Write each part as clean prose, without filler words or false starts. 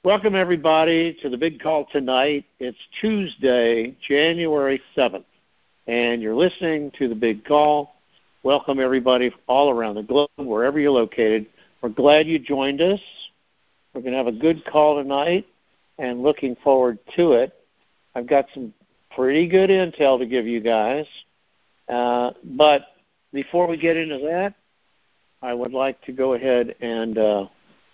Welcome, everybody, to the big call tonight. It's Tuesday, January 7th, and you're listening to the big call. Welcome, everybody, all around the globe, wherever you're located. We're glad you joined us. We're going to have a good call tonight, and looking forward to it. I've got some pretty good intel to give you guys, but before we get into that, I would like to go ahead and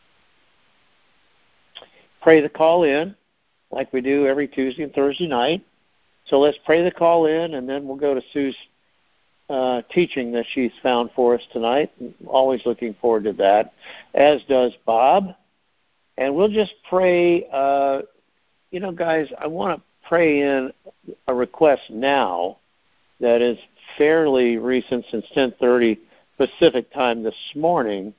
pray the call in like we do every Tuesday and Thursday night. So let's pray the call in, and then we'll go to Sue's teaching that she's found for us tonight. I'm always looking forward to that, as does Bob. And we'll just pray. Guys, I want to pray in a request now that is fairly recent, since 10:30 Pacific time this morning.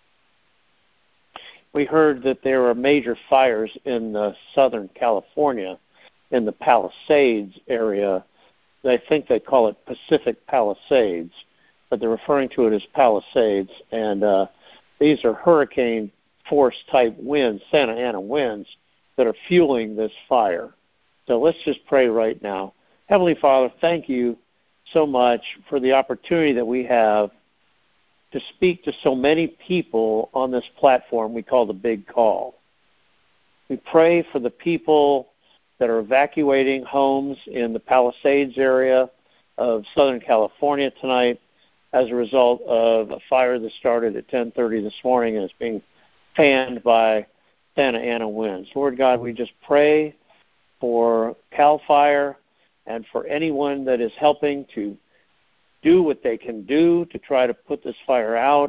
We heard that there are major fires in Southern California, in the Palisades area. I think they call it Pacific Palisades, but they're referring to it as Palisades. And these are hurricane force type winds, Santa Ana winds, that are fueling this fire. So let's just pray right now. Heavenly Father, thank you so much for the opportunity that we have to speak to so many people on this platform we call the Big Call. We pray for the people that are evacuating homes in the Palisades area of Southern California tonight as a result of a fire that started at 10:30 this morning and is being fanned by Santa Ana winds. Lord God, we just pray for CAL FIRE and for anyone that is helping to do what they can do to try to put this fire out.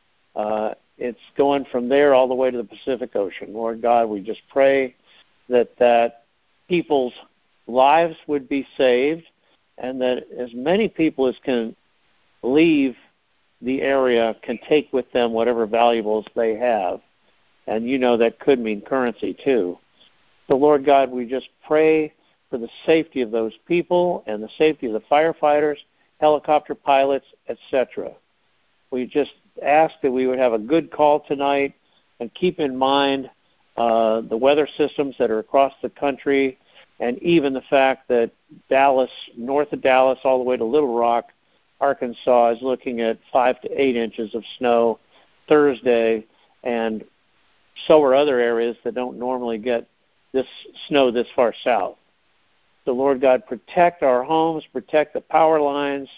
It's going from there all the way to the Pacific Ocean. Lord God, we just pray that people's lives would be saved and that as many people as can leave the area can take with them whatever valuables they have. And that could mean currency too. So Lord God, we just pray for the safety of those people and the safety of the firefighters, helicopter pilots, etc. We just ask that we would have a good call tonight and keep in mind the weather systems that are across the country, and even the fact that Dallas, north of Dallas, all the way to Little Rock, Arkansas, is looking at 5 to 8 inches of snow Thursday, and so are other areas that don't normally get this snow this far south. So, Lord God, protect our homes, protect the power lines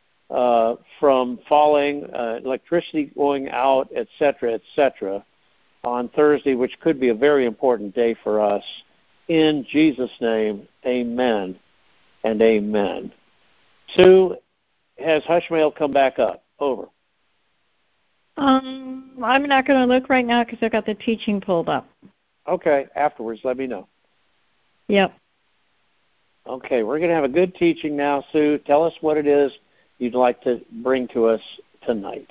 from falling, electricity going out, etc., on Thursday, which could be a very important day for us. In Jesus' name, amen and amen. Sue, has Hushmail come back up? Over. I'm not going to look right now because I've got the teaching pulled up. Okay, afterwards, let me know. Yep. Okay, we're going to have a good teaching now, Sue. Tell us what it is you'd like to bring to us tonight.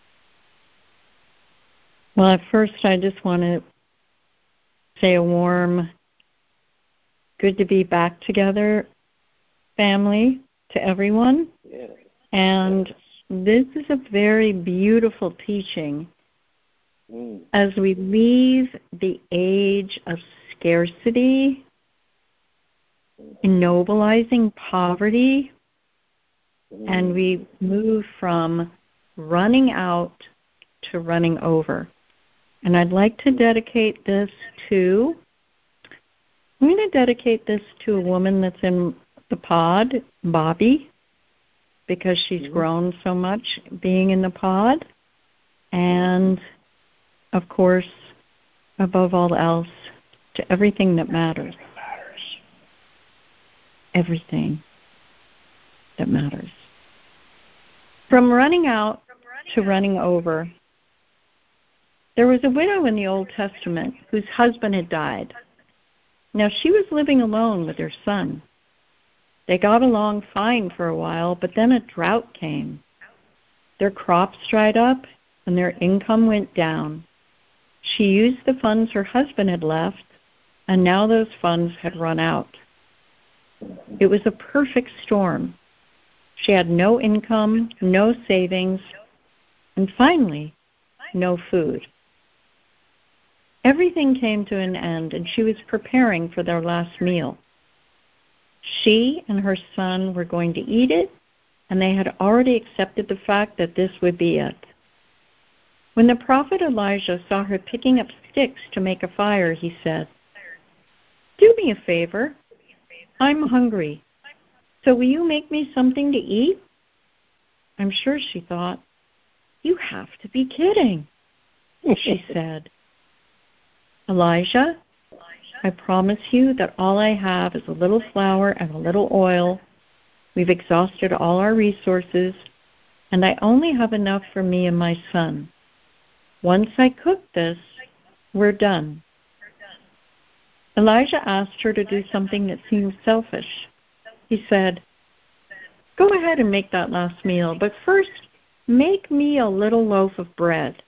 Well, at first, I just want to say a warm, good to be back together, family, to everyone. Yeah. And this is a very beautiful teaching as we leave the age of scarcity, ennobilizing poverty, and we move from running out to running over. And I'd like to dedicate this to, I'm going to dedicate this to a woman that's in the pod, Bobby, because she's grown so much being in the pod. And, of course, above all else, to everything that matters. Everything that matters. From running out to running over. There was a widow in the Old Testament whose husband had died. Now she was living alone with her son. They got along fine for a while, but then a drought came. Their crops dried up and their income went down. She used the funds her husband had left, and now those funds had run out. It was a perfect storm. She had no income, no savings, and finally, no food. Everything came to an end, and she was preparing for their last meal. She and her son were going to eat it, and they had already accepted the fact that this would be it. When the prophet Elijah saw her picking up sticks to make a fire, he said, "Do me a favor. I'm hungry. So will you make me something to eat?" I'm sure she thought, "You have to be kidding." She said, "Elijah, I promise you that all I have is a little flour and a little oil. We've exhausted all our resources, and I only have enough for me and my son. Once I cook this, we're done." Elijah asked her to do something that seemed selfish. He said, "Go ahead and make that last meal, but first make me a little loaf of bread."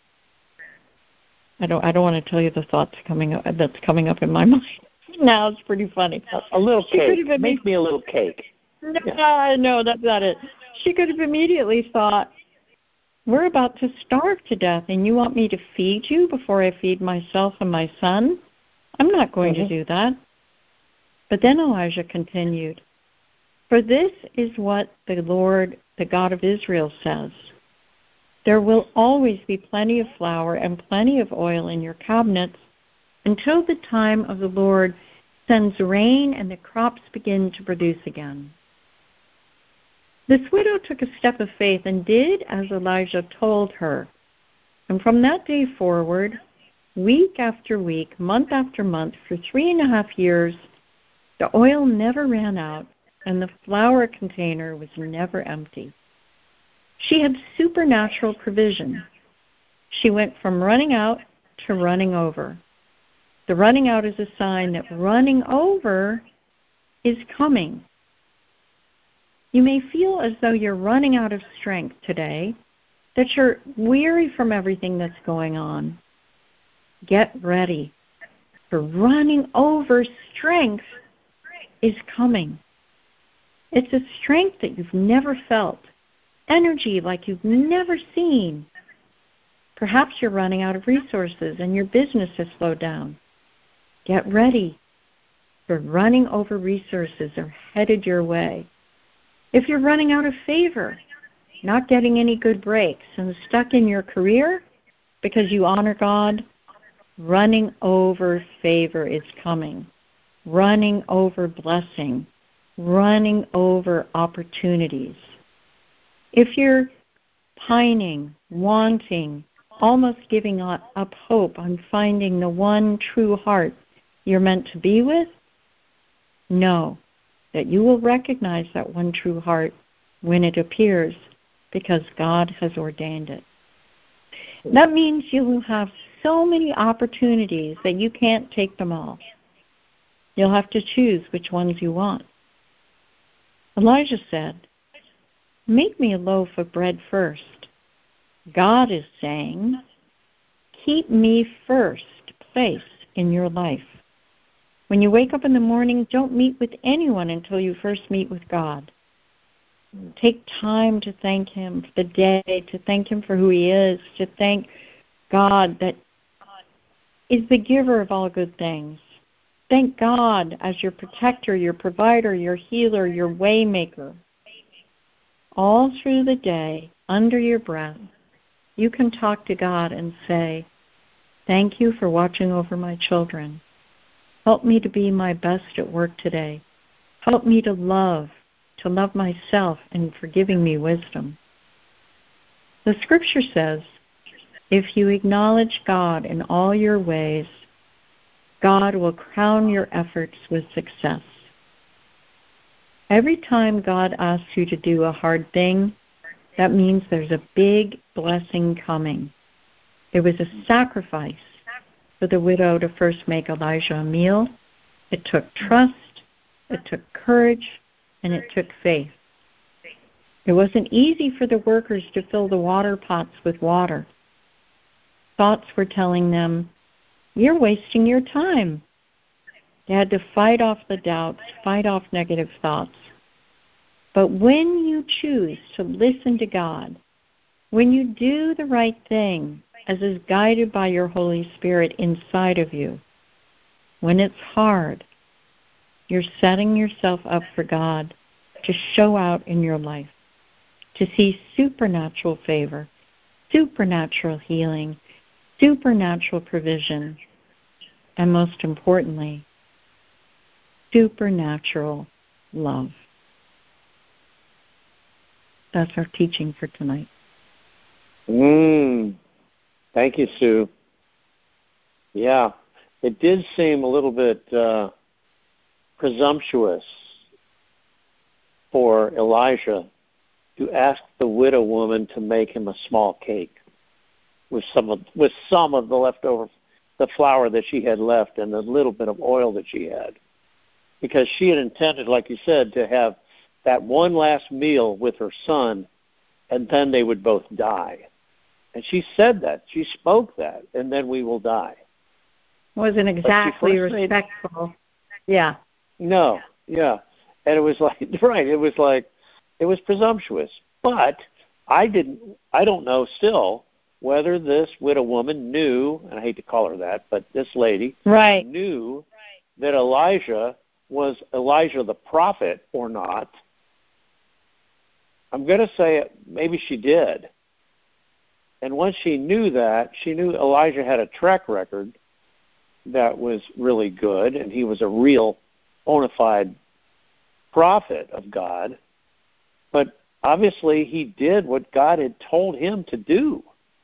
I don't want to tell you the thoughts that's coming up in my mind. Now it's pretty funny. A little cake. Make me a little cake. No, that's not it. She could have immediately thought, "We're about to starve to death, and you want me to feed you before I feed myself and my son? I'm not going to do that." But then Elijah continued, "For this is what the Lord, the God of Israel, says. There will always be plenty of flour and plenty of oil in your cabinets until the time of the Lord sends rain and the crops begin to produce again." This widow took a step of faith and did as Elijah told her. And from that day forward, week after week, month after month, for 3.5 years, the oil never ran out and the flour container was never empty. She had supernatural provision. She went from running out to running over. The running out is a sign that running over is coming. You may feel as though you're running out of strength today, that you're weary from everything that's going on. Get ready, for running over strength is coming. It's a strength that you've never felt, energy like you've never seen. Perhaps you're running out of resources and your business has slowed down. Get ready, for running over resources are headed your way. If you're running out of favor, not getting any good breaks, and stuck in your career because you honor God, running over favor is coming. Running over blessing. Running over opportunities. If you're pining, wanting, almost giving up hope on finding the one true heart you're meant to be with, know that you will recognize that one true heart when it appears, because God has ordained it. That means you will have so many opportunities that you can't take them all. You'll have to choose which ones you want. Elijah said, "Make me a loaf of bread first." God is saying, keep me first place in your life. When you wake up in the morning, don't meet with anyone until you first meet with God. Take time to thank Him for the day, to thank Him for who He is, to thank God that is the giver of all good things. Thank God as your protector, your provider, your healer, your way maker. All through the day, under your breath, you can talk to God and say, "Thank you for watching over my children. Help me to be my best at work today. Help me to love myself, and for giving me wisdom." The scripture says, if you acknowledge God in all your ways, God will crown your efforts with success. Every time God asks you to do a hard thing, that means there's a big blessing coming. There was a sacrifice for the widow to first make Elijah a meal. It took trust, it took courage, and it took faith. It wasn't easy for the workers to fill the water pots with water. Thoughts were telling them, "You're wasting your time." They had to fight off the doubts, fight off negative thoughts. But when you choose to listen to God, When you do the right thing, as is guided by your Holy Spirit inside of you, when it's hard, you're setting yourself up for God to show out in your life, to see supernatural favor, supernatural healing, supernatural provision, and most importantly, supernatural love. That's our teaching for tonight. Thank you, Sue. Yeah, it did seem a little bit presumptuous for Elijah to ask the widow woman to make him a small cake with some of the leftover, the flour that she had left and the little bit of oil that she had, because she had intended, like you said, to have that one last meal with her son, and then they would both die. And she said that. She spoke that, and then we will die. Wasn't exactly respectful. Yeah. No, yeah. And it was like, right, it was presumptuous. But I don't know still whether this widow woman knew, and I hate to call her that, but this lady knew that Elijah was Elijah the prophet or not. I'm going to say maybe she did. And once she knew that, she knew Elijah had a track record that was really good, and he was a real bona fide prophet of God. But obviously he did what God had told him to do,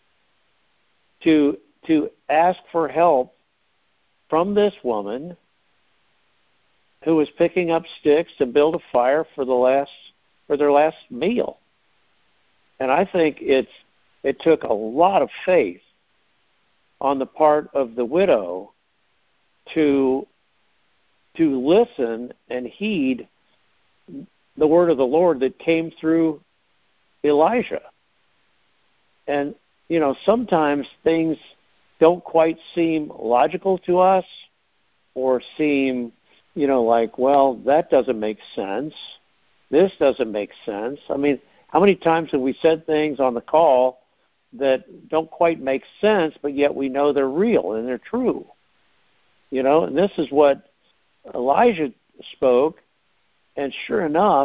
to ask for help from this woman who was picking up sticks to build a fire for their last meal. And I think it took a lot of faith on the part of the widow to listen and heed the word of the Lord that came through Elijah. And, sometimes things don't quite seem logical to us or seem, like, well, that doesn't make sense. This doesn't make sense. I mean, how many times have we said things on the call that don't quite make sense, but yet we know they're real and they're true? And this is what Elijah spoke, and sure enough,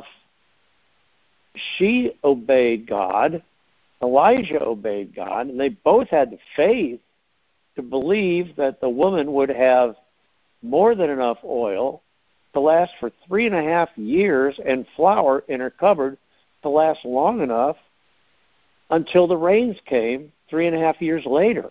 she obeyed God, Elijah obeyed God, and they both had the faith to believe that the woman would have more than enough oil to last for 3.5 years and flour in her cupboard to last long enough until the rains came 3.5 years later.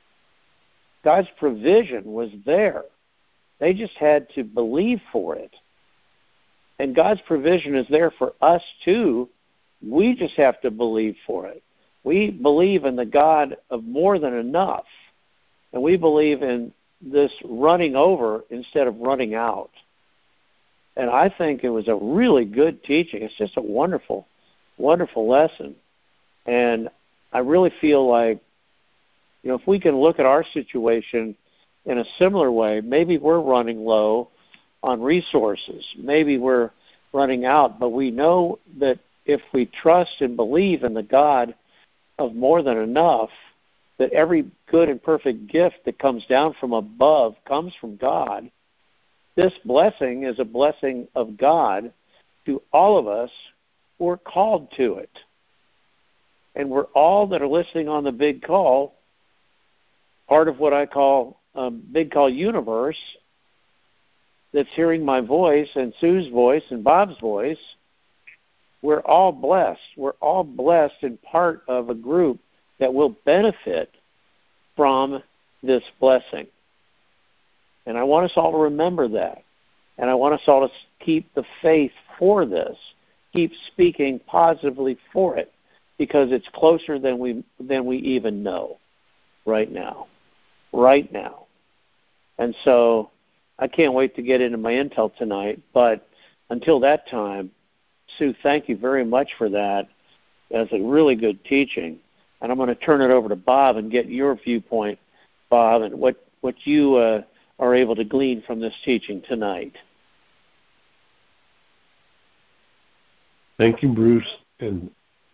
God's provision was there. They just had to believe for it. And God's provision is there for us too. We just have to believe for it. We believe in the God of more than enough. And we believe in this running over instead of running out. And I think it was a really good teaching. It's just a wonderful, wonderful lesson. And I really feel like, if we can look at our situation in a similar way, maybe we're running low on resources. Maybe we're running out, but we know that if we trust and believe in the God of more than enough, that every good and perfect gift that comes down from above comes from God. This blessing is a blessing of God to all of us who are called to it. And we're all that are listening on the Big Call, part of what I call Big Call universe, that's hearing my voice and Sue's voice and Bob's voice. We're all blessed. We're all blessed and part of a group that will benefit from this blessing. And I want us all to remember that. And I want us all to keep the faith for this, keep speaking positively for it, because it's closer than we even know right now. Right now. And so I can't wait to get into my intel tonight. But until that time, Sue, thank you very much for that. That's a really good teaching. And I'm going to turn it over to Bob and get your viewpoint, Bob, and what you are able to glean from this teaching tonight. Thank you, Bruce. And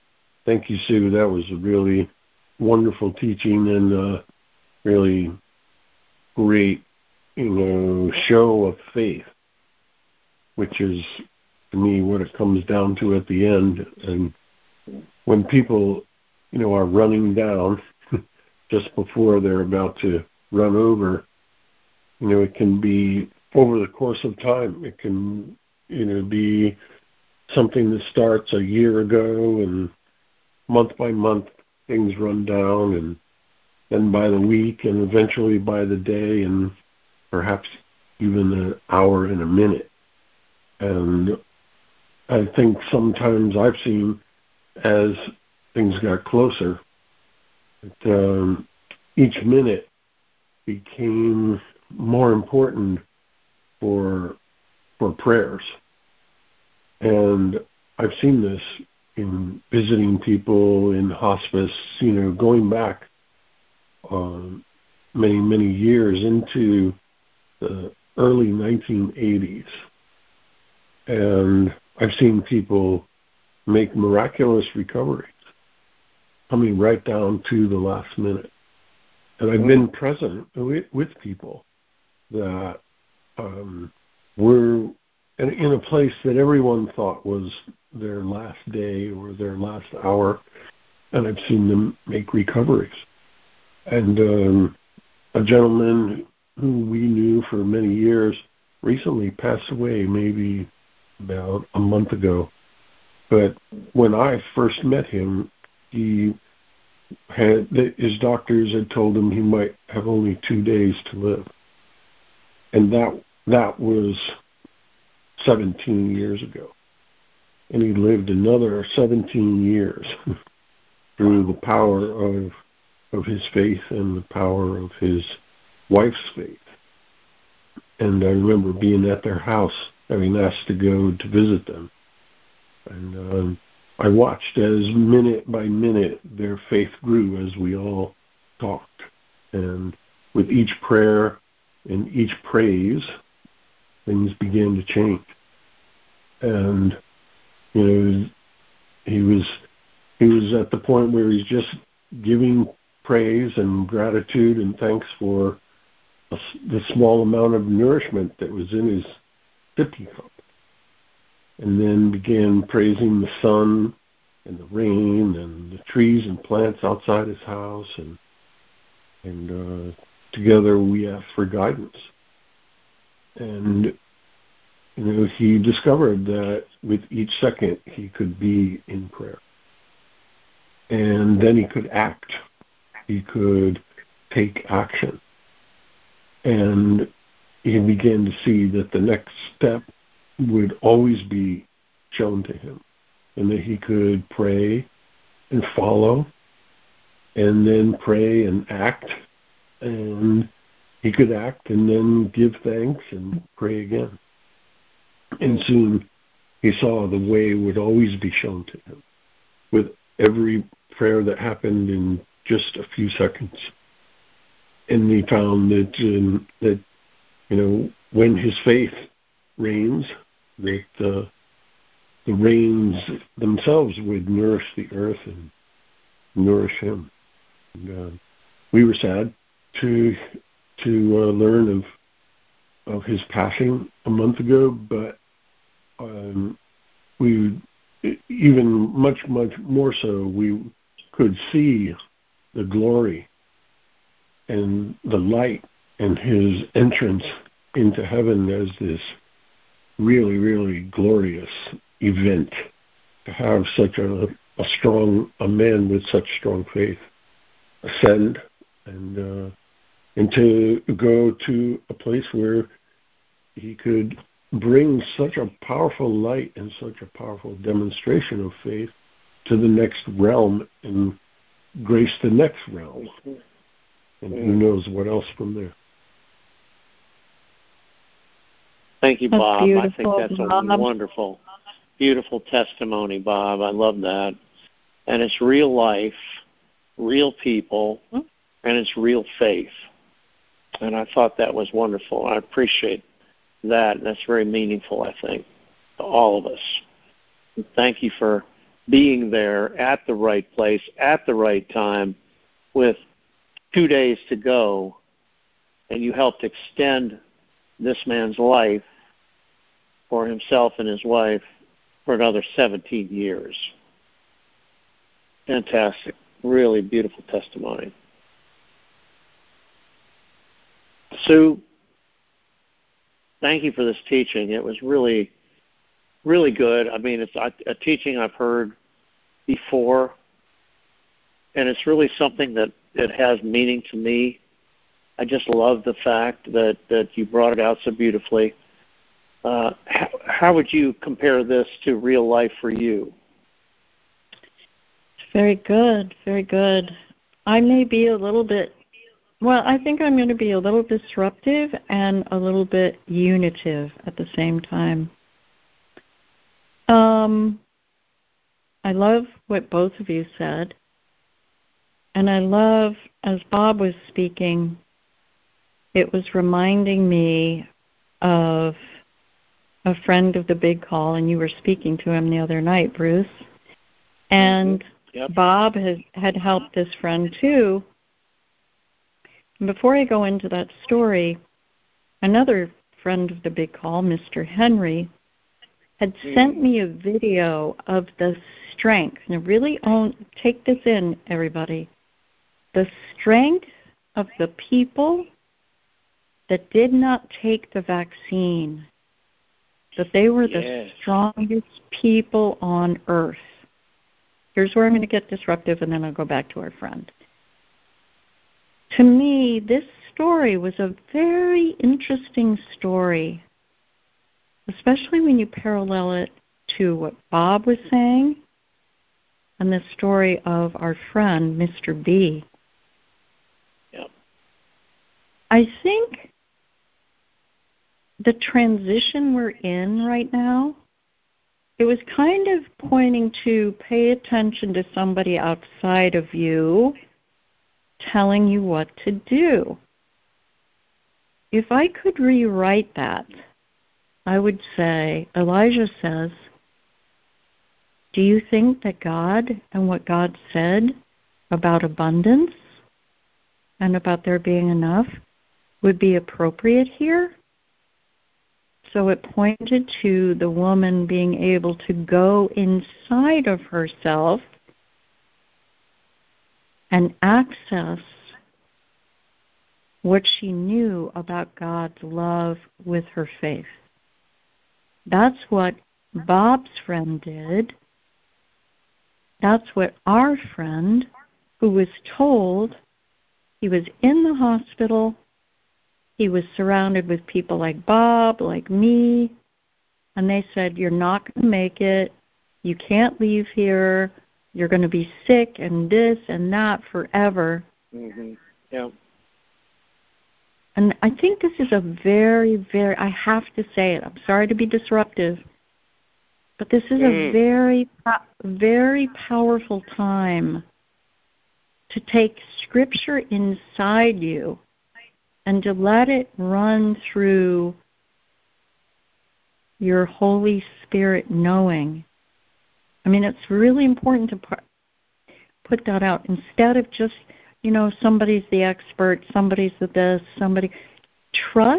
Thank you, Sue. That was a really wonderful teaching and really great, show of faith, which is, to me, what it comes down to at the end. And when people, are running down just before they're about to run over, it can be over the course of time. It can, be something that starts a year ago, and month by month things run down, and then by the week, and eventually by the day, and perhaps even an hour and a minute. And I think sometimes I've seen, as things got closer, that each minute became more important for prayers. And I've seen this in visiting people in hospice, going back many, many years into the early 1980s. And I've seen people make miraculous recoveries, coming right down to the last minute. And I've been present with people that were in a place that everyone thought was their last day or their last hour, and I've seen them make recoveries. And a gentleman who we knew for many years recently passed away, maybe about a month ago. But when I first met him, his doctors had told him he might have only 2 days to live. And that was 17 years ago. And he lived another 17 years through the power of his faith and the power of his wife's faith. And I remember being at their house, having asked to go to visit them. And I watched as minute by minute their faith grew as we all talked. And with each prayer and each praise, things began to change. And, he was at the point where he's just giving praise and gratitude and thanks for the small amount of nourishment that was in his sippy cup. And then began praising the sun and the rain and the trees and plants outside his house. And together we asked for guidance. And, he discovered that with each second he could be in prayer. And then he could act. He could take action. And he began to see that the next step would always be shown to him, and that he could pray and follow, and then pray and act, and he could act and then give thanks and pray again. And soon he saw the way would always be shown to him, with every prayer that happened in just a few seconds. And he found that when his faith reigns, that the rains themselves would nourish the earth and nourish him. And we were sad to learn of his passing a month ago, but we, even much more so, we could see the glory and the light and his entrance into heaven as this really, really glorious event, to have such a man with such strong faith ascend and to go to a place where he could bring such a powerful light and such a powerful demonstration of faith to the next realm and grace the next realm. And who knows what else from there. Thank you, Bob. I think that's a Bob. wonderful, beautiful testimony, Bob. I love that. And it's real life, real people, and it's real faith. And I thought that was wonderful. I appreciate that. That's very meaningful, I think, to all of us. And thank you for being there at the right place at the right time with 2 days to go, and you helped extend this man's life for himself and his wife for another 17 years. Fantastic. Really beautiful testimony. Sue, thank you for this teaching. It was really, really good. I mean, it's a teaching I've heard before, and it's really something that it has meaning to me. I just love the fact that you brought it out so beautifully. How would you compare this to real life for you? Very good, very good. I may be a little bit, I think I'm going to be a little disruptive and a little bit unitive at the same time. I love what both of you said. And I love, as Bob was speaking, it was reminding me of a friend of the Big Call, and you were speaking to him the other night, Bruce. And yep. Bob had helped this friend too. And before I go into that story, another friend of the Big Call, Mr. Henry, had sent me a video of the strength. Now really take this in, everybody. The strength of the people that did not take the vaccine, that they were the strongest people on earth. Here's where I'm going to get disruptive, and then I'll go back to our friend. To me, this story was a very interesting story, especially when you parallel it to what Bob was saying and the story of our friend, Mr. B. Yep. I think the transition we're in right now, it was kind of pointing to pay attention to somebody outside of you telling you what to do. If I could rewrite that, I would say, Elijah says, do you think that God and what God said about abundance and about there being enough would be appropriate here? So it pointed to the woman being able to go inside of herself and access what she knew about God's love with her faith. That's what Bob's friend did. That's what our friend, who was told he was in the hospital, he was surrounded with people like Bob, like me, and they said, you're not going to make it, you can't leave here, you're going to be sick and this and that forever. Mm-hmm. Yeah. And I think this is a very, very, I have to say it, I'm sorry to be disruptive, but this is a very, very powerful time to take Scripture inside you and to let it run through your Holy Spirit knowing. I mean, it's really important to put that out instead of just, somebody's the expert, somebody's the this, somebody. Trust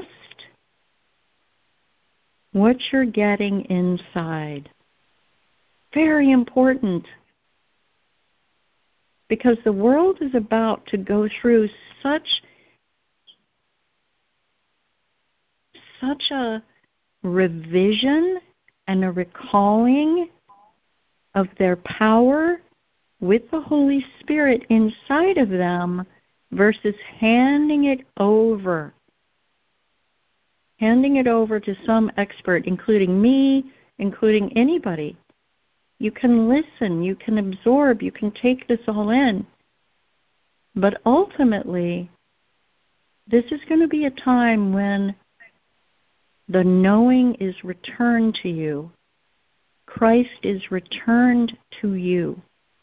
what you're getting inside. Very important. Because the world is about to go through such a revision and a recalling of their power with the Holy Spirit inside of them versus handing it over to some expert, including me, including anybody. You can listen, you can absorb, you can take this all in. But ultimately, this is going to be a time when the knowing is returned to you. Christ is returned to you.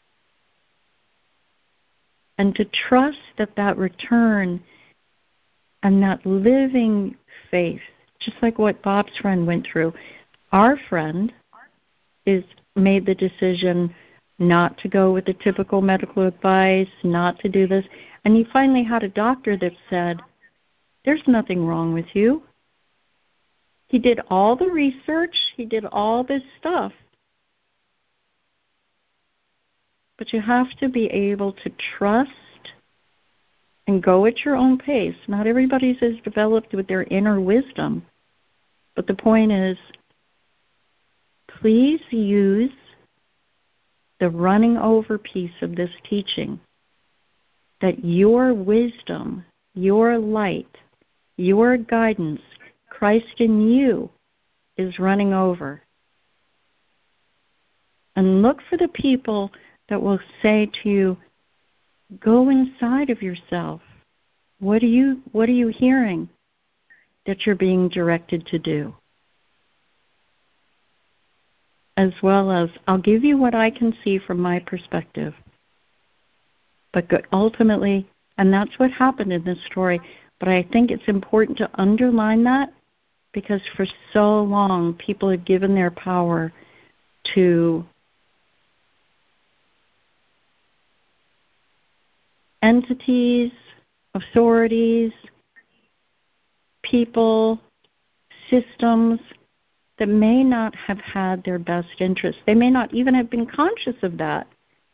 And to trust that return and that living faith, just like what Bob's friend went through, our friend made the decision, not to go with the typical medical advice, not to do this. And he finally had a doctor that said, there's nothing wrong with you. He did all the research. He did all this stuff. But you have to be able to trust and go at your own pace. Not everybody's as developed with their inner wisdom. But the point is, please use the running over piece of this teaching, that your wisdom, your light, your guidance, Christ in you, is running over. And look for the people that will say to you, go inside of yourself. What are you hearing that you're being directed to do? As well as, I'll give you what I can see from my perspective. But ultimately, and that's what happened in this story, but I think it's important to underline that, because for so long people have given their power to entities, authorities, people, systems that may not have had their best interests. They may not even have been conscious of that.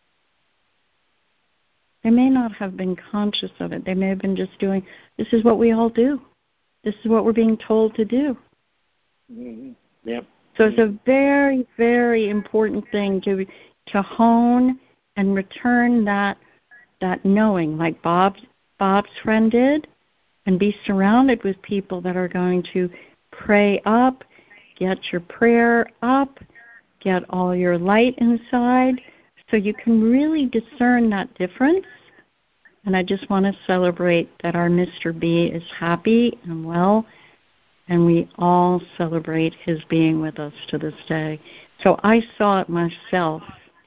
They may not have been conscious of it. They may have been just doing, this is what we all do. This is what we're being told to do. Mm-hmm. Yep. So it's a very, very important thing to hone and return that knowing, like Bob's friend did, and be surrounded with people that are going to pray up, get your prayer up, get all your light inside, so you can really discern that difference. And I just want to celebrate that our Mr. B is happy and well, and we all celebrate his being with us to this day. So I saw it myself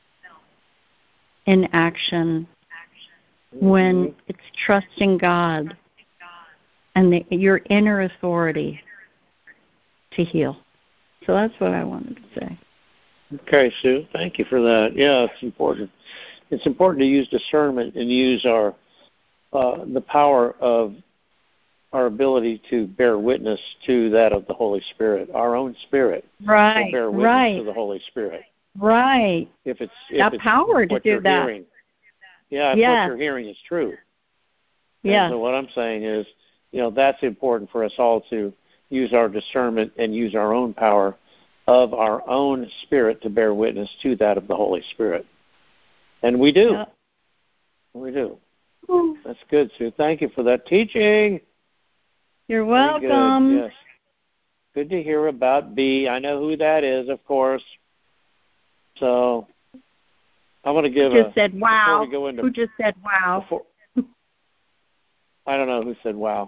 in action when it's trusting God and your inner authority to heal. So that's what I wanted to say. Okay, Sue. Thank you for that. Yeah, it's important. It's important to use discernment and use our the power of our ability to bear witness to that of the Holy Spirit. Our own spirit will bear witness to the Holy Spirit. Right. If it's power to do that. Hearing. Yeah, if what you're hearing is true. Yeah. So what I'm saying is, that's important for us all to use our discernment and use our own power of our own spirit to bear witness to that of the Holy Spirit. And we do. Yeah. We do. That's good, Sue. Thank you for that teaching. You're welcome. Good. Yes. Good to hear about B. I know who that is, of course. So I want to give who just said wow. Who just said wow? I don't know who said wow.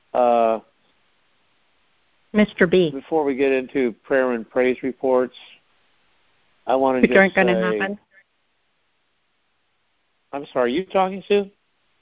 Mr. B. Before we get into prayer and praise reports, I want to which aren't going to happen. I'm sorry, you talking, Sue?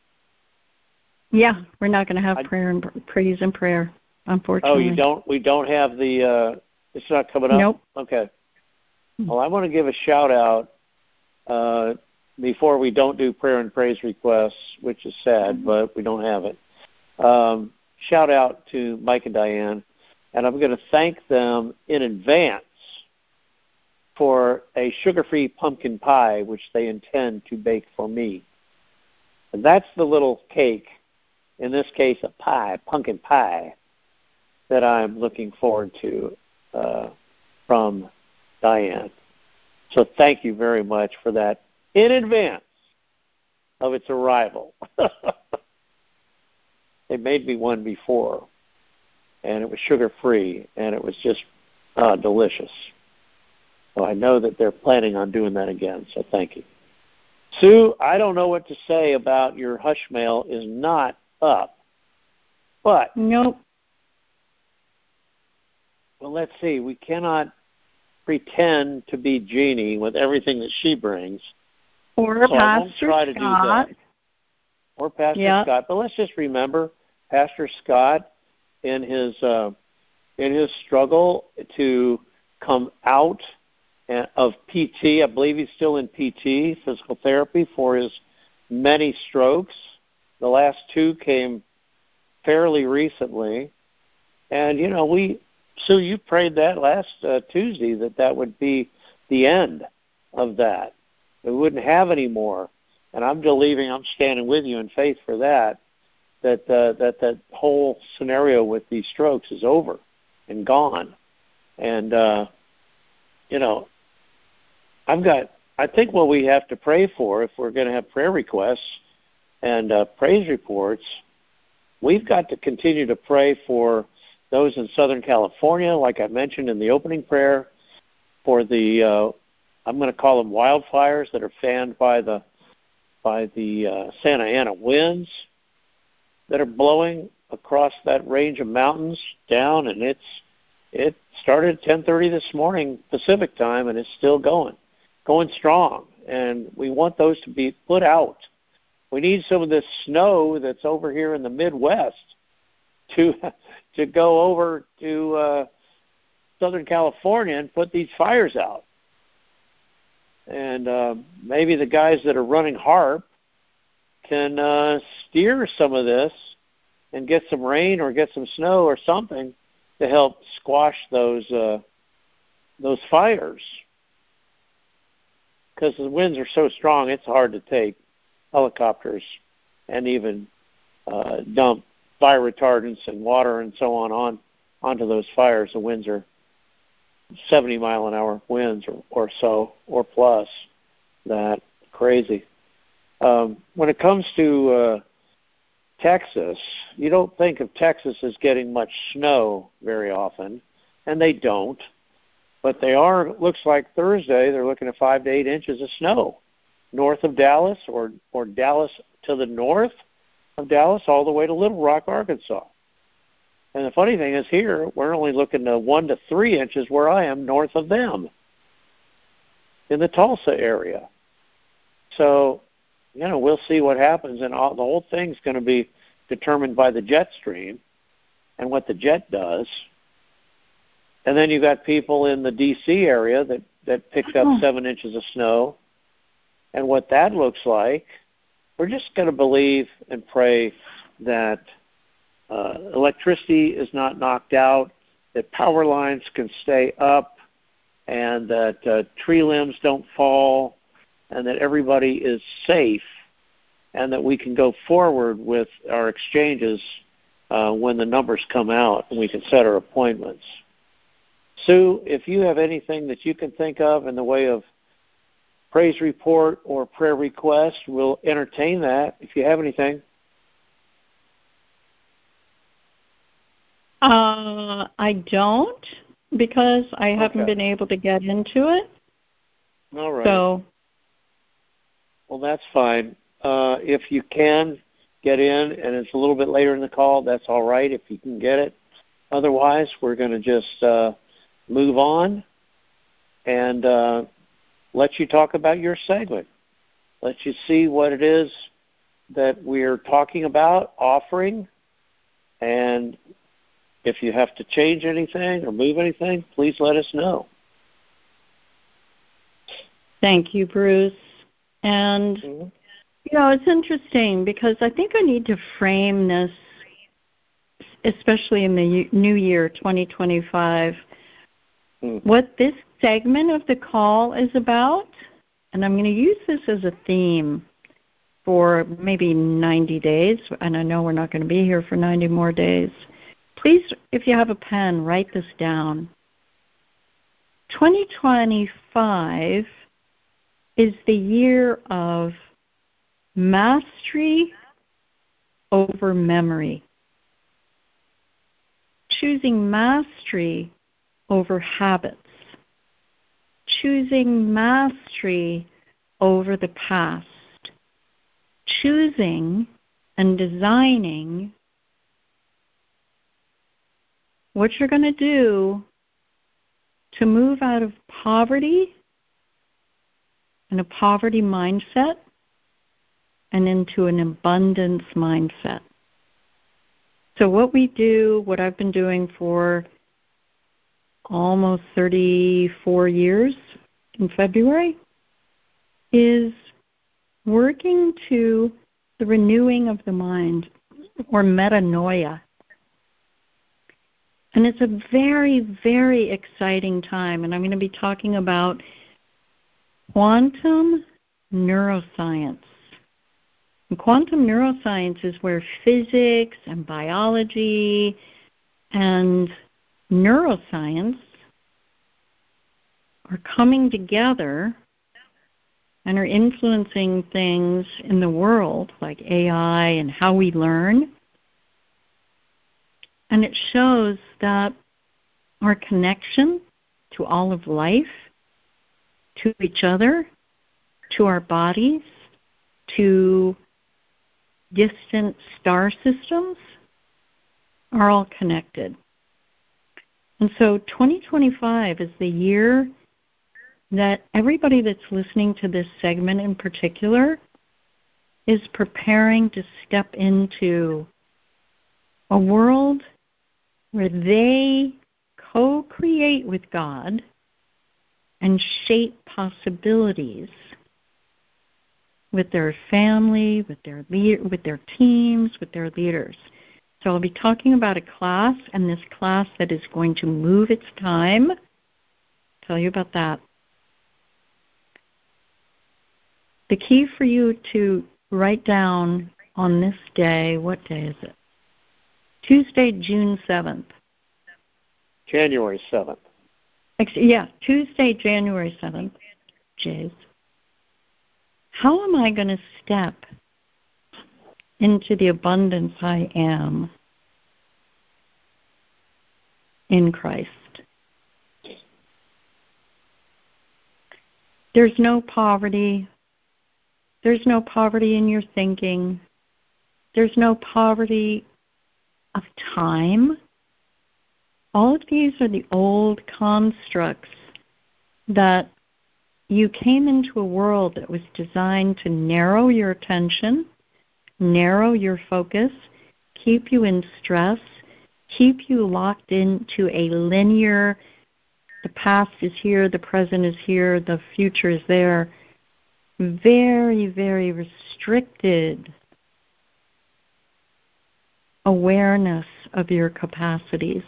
Yeah, we're not going to have prayer and praise and prayer, unfortunately. Oh, you don't? We don't have the. It's not coming up. Nope. Okay. Well, I want to give a shout out before we don't do prayer and praise requests, which is sad, but we don't have it. Shout out to Mike and Diane, and I'm going to thank them in advance for a sugar-free pumpkin pie, which they intend to bake for me. And that's the little cake, in this case a pie, pumpkin pie, that I'm looking forward to from Diane. So thank you very much for that in advance of its arrival. They made me one before, and it was sugar-free, and it was just delicious. So I know that they're planning on doing that again, so thank you. Sue, I don't know what to say about your hush mail is not up, but... Nope. Well, let's see. We cannot pretend to be Jeannie with everything that she brings. Or so Pastor I won't try to Scott. do that. Or Pastor Scott. But let's just remember Pastor Scott in his struggle to come out of PT. I believe he's still in PT, physical therapy, for his many strokes. The last two came fairly recently. And, Sue, you prayed that last Tuesday that would be the end of that. We wouldn't have any more. And I'm believing, I'm standing with you in faith for that whole scenario with these strokes is over and gone. And, I think what we have to pray for, if we're going to have prayer requests and praise reports, we've got to continue to pray for those in Southern California, like I mentioned in the opening prayer, for the, I'm going to call them wildfires that are fanned by the Santa Ana winds that are blowing across that range of mountains down, and it started at 10:30 this morning Pacific time, and it's still going strong. And we want those to be put out. We need some of this snow that's over here in the Midwest to go over to Southern California and put these fires out. And maybe the guys that are running HARP can steer some of this and get some rain or get some snow or something to help squash those fires. Because the winds are so strong, it's hard to take helicopters and even dump fire retardants and water and so on onto those fires. The winds are 70-mile-an-hour winds or so, or plus that. Crazy. When it comes to Texas, you don't think of Texas as getting much snow very often, and they don't. But they are, looks like Thursday, they're looking at 5 to 8 inches of snow north of Dallas, or Dallas to the north of Dallas, all the way to Little Rock, Arkansas. And the funny thing is here, we're only looking at 1 to 3 inches where I am north of them in the Tulsa area. So, we'll see what happens, and the whole thing's going to be determined by the jet stream and what the jet does. And then you've got people in the D.C. area that picked up 7 inches of snow, and what that looks like. We're just going to believe and pray that electricity is not knocked out, that power lines can stay up, and that tree limbs don't fall, and that everybody is safe, and that we can go forward with our exchanges when the numbers come out and we can set our appointments. Sue, if you have anything that you can think of in the way of praise report or prayer request, we'll entertain that if you have anything. I don't, because I haven't been able to get into it. All right. So. Well, that's fine. If you can get in and it's a little bit later in the call, that's all right if you can get it. Otherwise, we're going to just move on and let you talk about your segment. Let you see what it is that we're talking about, offering, and if you have to change anything or move anything, please let us know. Thank you, Bruce. And, it's interesting because I think I need to frame this, especially in the new year, 2025, what this segment of the call is about. And I'm going to use this as a theme for maybe 90 days, and I know we're not going to be here for 90 more days. Please, if you have a pen, write this down. 2025 is the year of mastery over memory. Choosing mastery over habits. Choosing mastery over the past. Choosing and designing what you're going to do to move out of poverty and a poverty mindset and into an abundance mindset. So what I've been doing for almost 34 years in February is working to the renewing of the mind, or metanoia. And it's a very, very exciting time, and I'm going to be talking about quantum neuroscience. And quantum neuroscience is where physics and biology and neuroscience are coming together and are influencing things in the world, like AI and how we learn. And it shows that our connection to all of life, to each other, to our bodies, to distant star systems, are all connected. And so 2025 is the year that everybody that's listening to this segment in particular is preparing to step into a world where they co-create with God and shape possibilities with their family, with their teams, with their leaders. So I'll be talking about a class, and this class that is going to move its time. I'll tell you about that. The key for you to write down on this day, what day is it? Tuesday, June 7th. January 7th. Tuesday, January 7th. Jays. How am I going to step into the abundance I am in Christ? There's no poverty. There's no poverty in your thinking. There's no poverty of time. All of these are the old constructs that you came into a world that was designed to narrow your attention, narrow your focus, keep you in stress, keep you locked into a linear, the past is here, the present is here, the future is there, very, very restricted awareness of your capacities.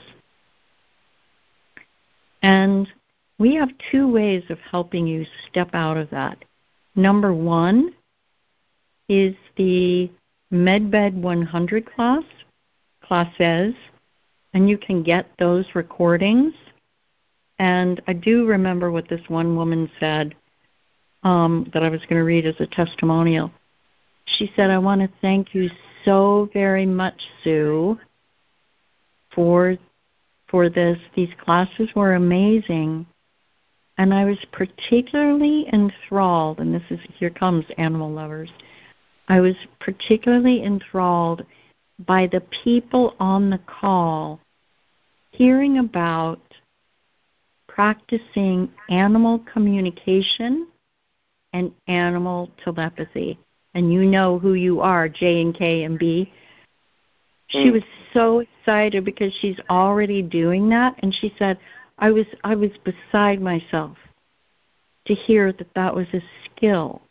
And we have two ways of helping you step out of that. Number one is the MedBed 100 classes, and you can get those recordings. And I do remember what this one woman said that I was going to read as a testimonial. She said, I want to thank you so very much, Sue, for this. These classes were amazing. And I was particularly enthralled, and here comes animal lovers. I was particularly enthralled by the people on the call hearing about practicing animal communication and animal telepathy. And you know who you are, J and K and B. She was so excited because she's already doing that, and she said, I was beside myself to hear that was a skill.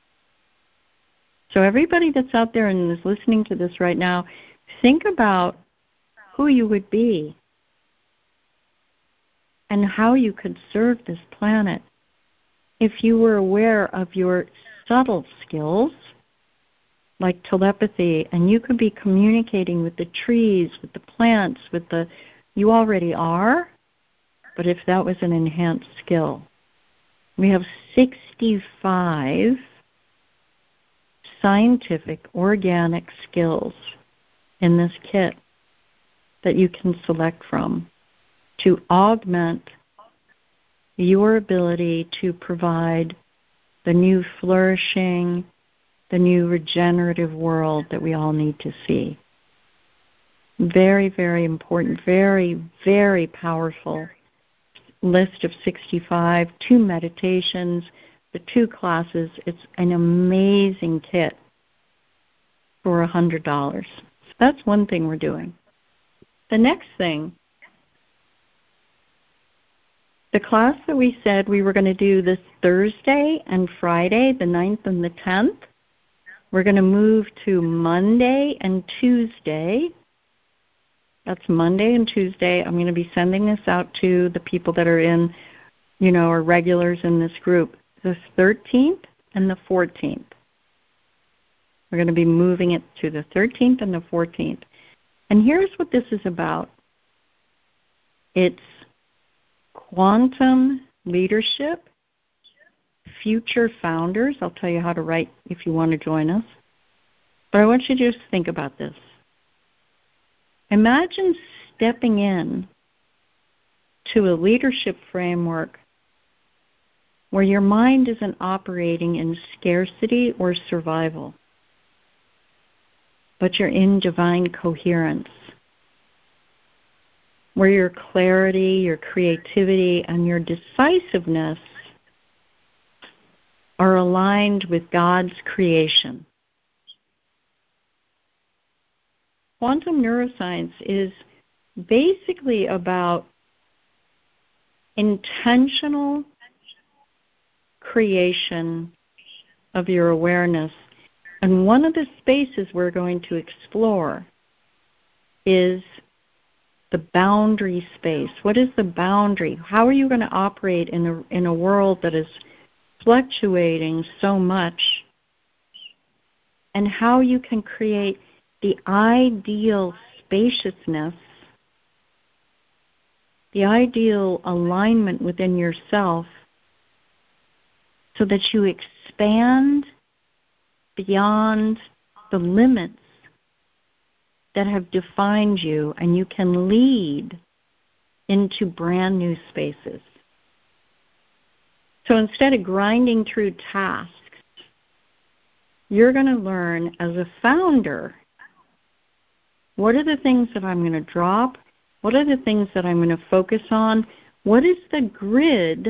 So everybody that's out there and is listening to this right now, think about who you would be and how you could serve this planet if you were aware of your subtle skills, like telepathy, and you could be communicating with the trees, with the plants, you already are, but if that was an enhanced skill. We have 65 scientific organic skills in this kit that you can select from to augment your ability to provide the new flourishing, the new regenerative world that we all need to see. Very, very important, very, very powerful list of 65, 2 meditations, the 2 classes. It's an amazing kit for $100. So that's one thing we're doing. The next thing the class that we said we were going to do this Thursday and Friday, the 9th and the 10th, we're going to move to Monday and Tuesday. That's Monday and Tuesday. I'm going to be sending this out to the people that are in, are regulars in this group. The 13th and the 14th. We're going to be moving it to the 13th and the 14th. And here's what this is about. It's quantum leadership, future founders. I'll tell you how to write if you want to join us. But I want you to just think about this. Imagine stepping in to a leadership framework where your mind isn't operating in scarcity or survival, but you're in divine coherence, where your clarity, your creativity, and your decisiveness are aligned with God's creation. Quantum neuroscience is basically about intentional creation of your awareness. And one of the spaces we're going to explore is the boundary space. What is the boundary? How are you going to operate in a world that is fluctuating so much? And how you can create the ideal spaciousness, the ideal alignment within yourself so that you expand beyond the limits that have defined you, and you can lead into brand new spaces. So instead of grinding through tasks, you're going to learn as a founder, what are the things that I'm going to drop? What are the things that I'm going to focus on? What is the grid?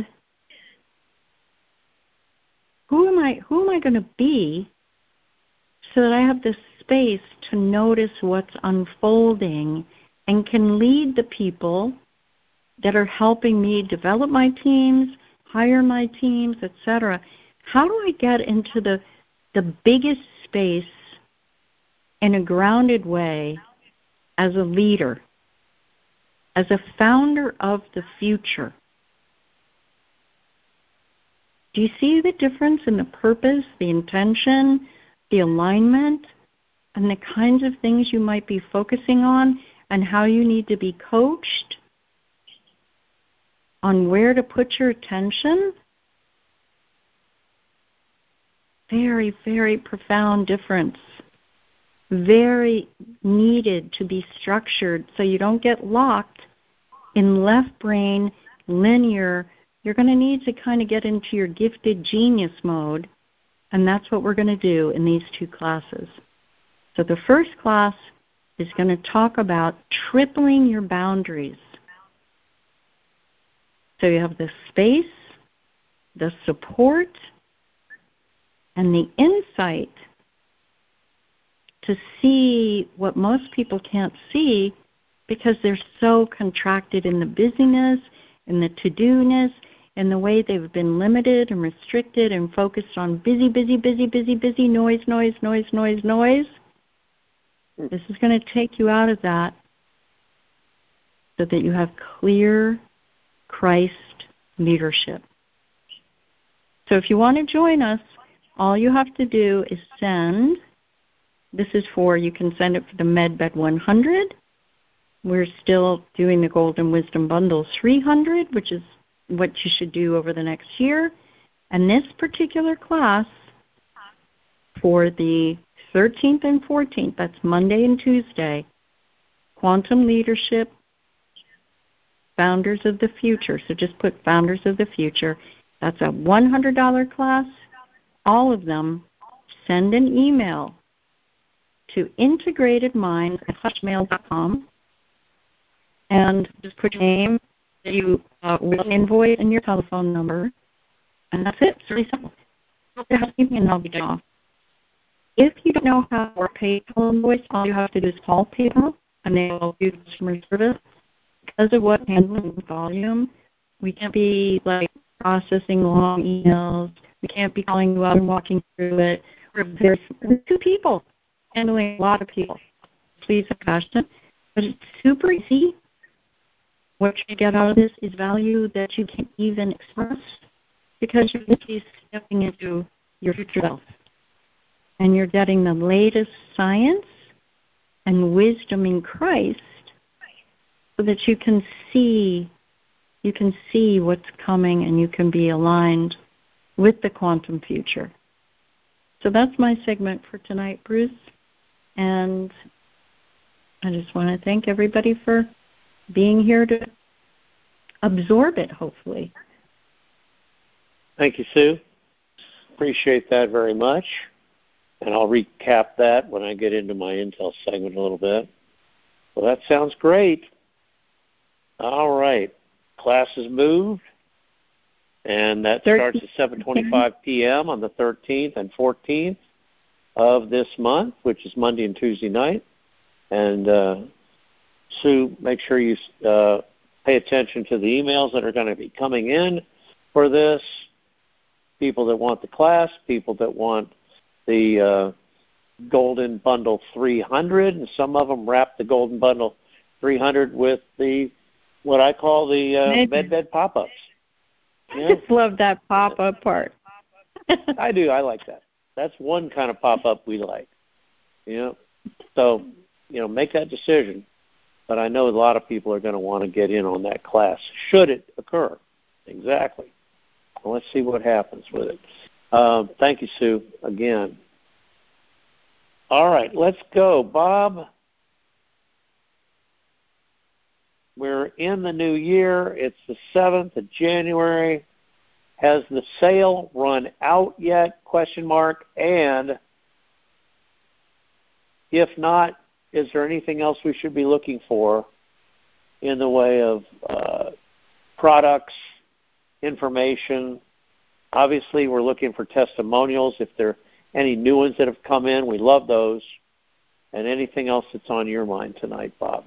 Who am I going to be so that I have the space to notice what's unfolding and can lead the people that are helping me develop my teams, hire my teams, etc. How do I get into the biggest space in a grounded way as a leader, as a founder of the future? Do you see the difference in the purpose, the intention, the alignment, and the kinds of things you might be focusing on, and how you need to be coached on where to put your attention? Very, very profound difference. Very needed to be structured so you don't get locked in left brain, linear. You're going to need to kind of get into your gifted genius mode, and that's what we're going to do in these two classes. So the first class is going to talk about tripling your boundaries. So you have the space, the support, and the insight to see what most people can't see because they're so contracted in the busyness, in the to-do-ness, in the way they've been limited and restricted and focused on busy, noise. This is going to take you out of that so that you have clear Christ leadership. So if you want to join us, all you have to do is send. This is you can send it for the MedBed 100. We're still doing the Golden Wisdom Bundle 300, which is what you should do over the next year. And this particular class for the 13th and 14th, that's Monday and Tuesday, Quantum Leadership, Founders of the Future. So just put Founders of the Future. That's a $100 class. All of them, send an email to integratedminds@hotmail.com and just put your name, you will invoice, and your telephone number, and that's it. It's really simple. And I'll be off. If you don't know how to PayPal invoice, all you have to do is call PayPal, and they will do customer service. Because of what handling volume, We can't be like processing long emails. We can't be calling you out and walking through it. There's two people handling a lot of people. Please and passion. But it's super easy. What you get out of this is value that you can't even express because you're literally stepping into your future self. And you're getting the latest science and wisdom in Christ so that you can see what's coming and you can be aligned with the quantum future. So that's my segment for tonight, Bruce. And I just want to thank everybody for being here to absorb it, hopefully. Thank you, Sue. Appreciate that very much. And I'll recap that when I get into my Intel segment a little bit. Well, that sounds great. All right. Class is moved. And that starts at 7:25 p.m. on the 13th and 14th of this month, which is Monday and Tuesday night. And Sue, make sure you pay attention to the emails that are going to be coming in for this. People that want the class, people that want the Golden Bundle 300, and some of them wrap the Golden Bundle 300 with the what I call the bed pop-ups. I just love that pop-up part. I do. I like that. That's one kind of pop-up we like. So, make that decision. But I know a lot of people are going to want to get in on that class, should it occur. Exactly. Well, let's see what happens with it. Thank you, Sue, again. All right, let's go. Bob, we're in the new year. It's the 7th of January. Has the sale run out yet? ? And if not, is there anything else we should be looking for in the way of products, information? Obviously, we're looking for testimonials. If there are any new ones that have come in, we love those. And anything else that's on your mind tonight, Bob?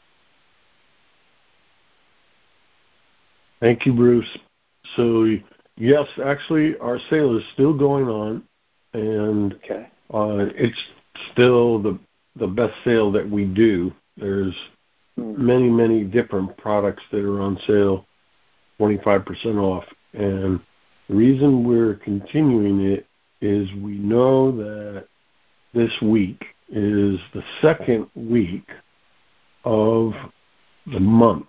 Thank you, Bruce. So, yes, actually, our sale is still going on, and it's still the best sale that we do. There's many, many different products that are on sale, 25% off. And the reason we're continuing it is we know that this week is the second week of the month.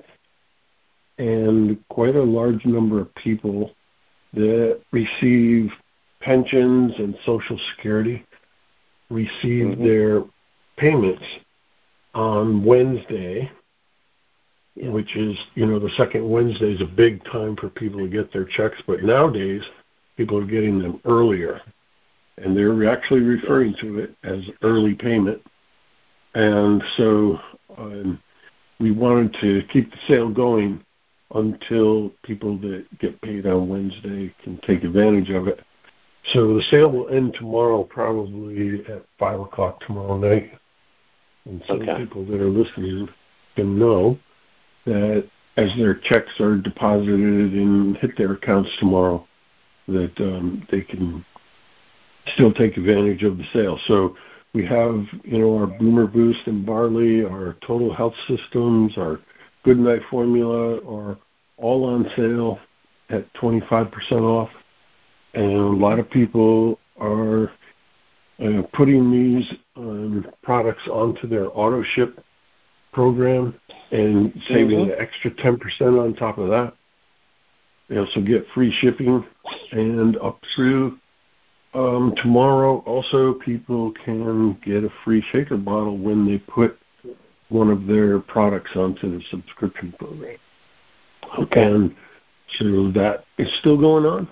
And quite a large number of people that receive pensions and Social Security receive their payments on Wednesday, which is, the second Wednesday is a big time for people to get their checks. But nowadays, people are getting them earlier. And they're actually referring to it as early payment. And so we wanted to keep the sale going until people that get paid on Wednesday can take advantage of it. So the sale will end tomorrow, probably at 5 o'clock tomorrow night. And so people that are listening can know that as their checks are deposited and hit their accounts tomorrow, that they can still take advantage of the sale. So we have, our Boomer Boost and Barley, our Total Health Systems, our Goodnight Formula are all on sale at 25% off. And a lot of people are putting these products onto their auto ship program and saving an extra 10% on top of that. They also get free shipping, and up through tomorrow, also people can get a free shaker bottle when they put one of their products onto the subscription program. And so that is still going on.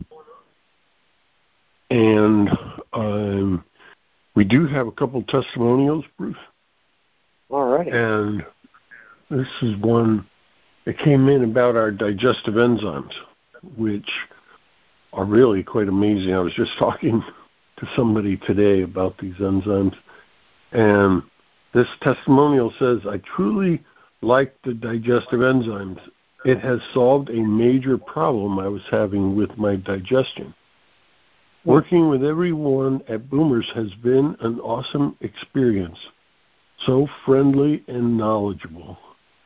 And we do have a couple testimonials, Bruce. All right. And this is one that came in about our digestive enzymes, which are really quite amazing. I was just talking to somebody today about these enzymes, and this testimonial says, I truly like the digestive enzymes. it has solved a major problem I was having with my digestion. Working with everyone at Boomers has been an awesome experience. So friendly and knowledgeable.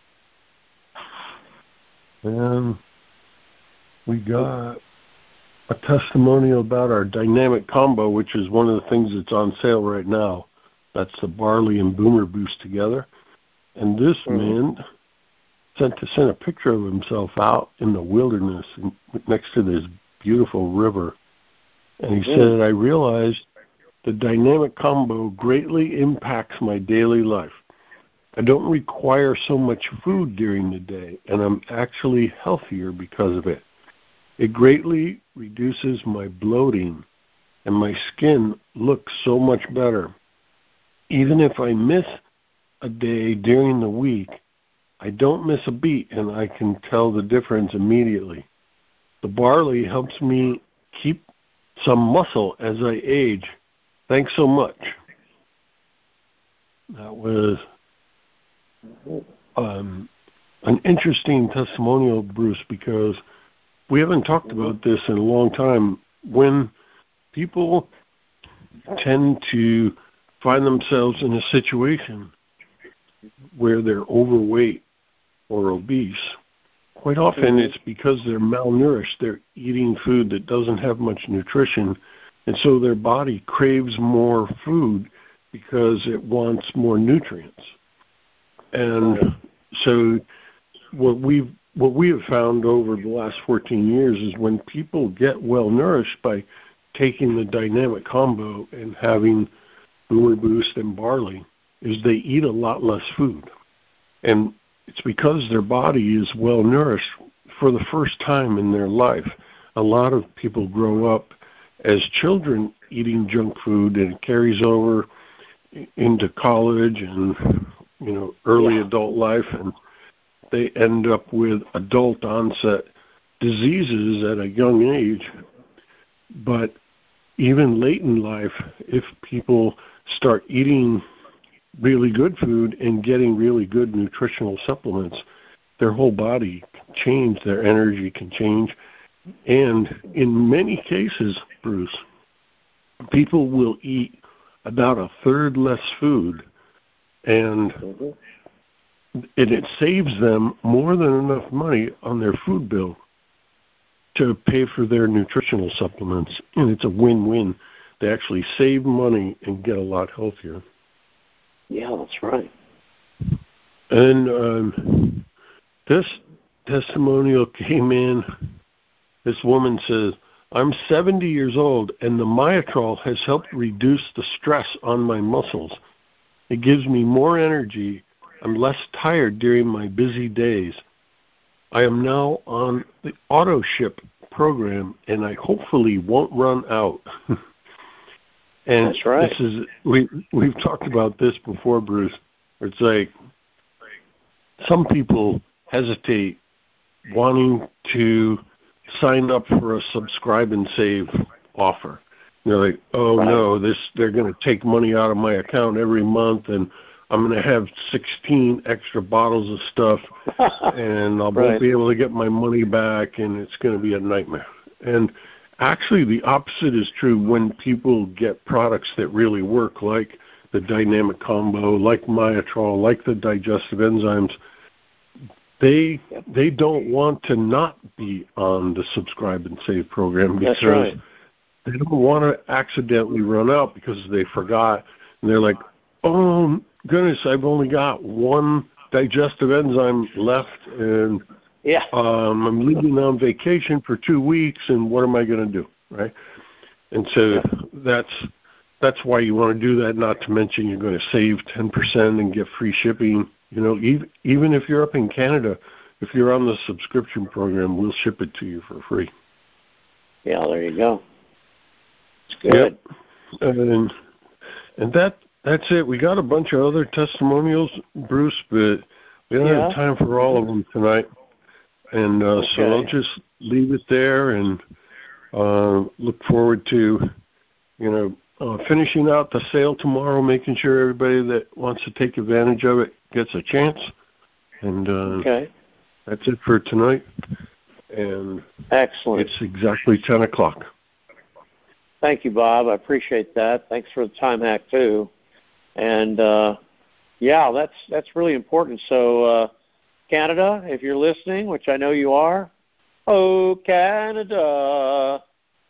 And we got a testimonial about our dynamic combo, which is one of the things that's on sale right now. That's the barley and Boomer Boost together. And this man sent a picture of himself out in the wilderness next to this beautiful river. And he said, I realized the dynamic combo greatly impacts my daily life. I don't require so much food during the day, and I'm actually healthier because of it. It greatly reduces my bloating, and my skin looks so much better. Even if I miss a day during the week, I don't miss a beat, and I can tell the difference immediately. The barley helps me keep some muscle as I age. Thanks so much. That was an interesting testimonial, Bruce, because we haven't talked about this in a long time. When people tend to find themselves in a situation where they're overweight or obese, quite often it's because they're malnourished. They're eating food that doesn't have much nutrition, and so their body craves more food because it wants more nutrients. And so what we have found over the last 14 years is when people get well nourished by taking the dynamic combo and having Boomer Boost and barley, is they eat a lot less food. And it's because their body is well nourished for the first time in their life. A lot of people grow up as children eating junk food, and it carries over into college and early adult life, and they end up with adult onset diseases at a young age. But even late in life, if people start eating really good food and getting really good nutritional supplements, their whole body can change, their energy can change. And in many cases, Bruce, people will eat about a third less food, and it saves them more than enough money on their food bill to pay for their nutritional supplements. And it's a win-win. They actually save money and get a lot healthier. Yeah, that's right. And this testimonial came in. This woman says, I'm 70 years old, and the Myotrol has helped reduce the stress on my muscles. It gives me more energy. I'm less tired during my busy days. I am now on the auto ship program, and I hopefully won't run out. And that's right. This is we've talked about this before, Bruce. It's like some people hesitate wanting to sign up for a subscribe and save offer. They're like, no, they're going to take money out of my account every month, and I'm going to have 16 extra bottles of stuff, and I won't be able to get my money back, and it's going to be a nightmare. And actually, the opposite is true when people get products that really work, like the Dynamic Combo, like Myotrol, like the digestive enzymes. They don't want to not be on the subscribe and save program because they don't want to accidentally run out because they forgot, and they're like, oh goodness, I've only got one digestive enzyme left, and I'm leaving on vacation for 2 weeks, and what am I going to do, right? And so that's why you want to do that. Not to mention you're going to save 10% and get free shipping. Even if you're up in Canada, if you're on the subscription program, we'll ship it to you for free. Yeah, there you go. It's good. Yep. And that's it. We got a bunch of other testimonials, Bruce, but we don't have time for all of them tonight. And so I'll just leave it there and look forward to, finishing out the sale tomorrow, making sure everybody that wants to take advantage of it gets a chance. And That's it for tonight. And excellent. It's exactly 10 o'clock. Thank you, Bob. I appreciate that. Thanks for the time hack, too. And, yeah, that's really important. So, Canada, if you're listening, which I know you are, oh, Canada.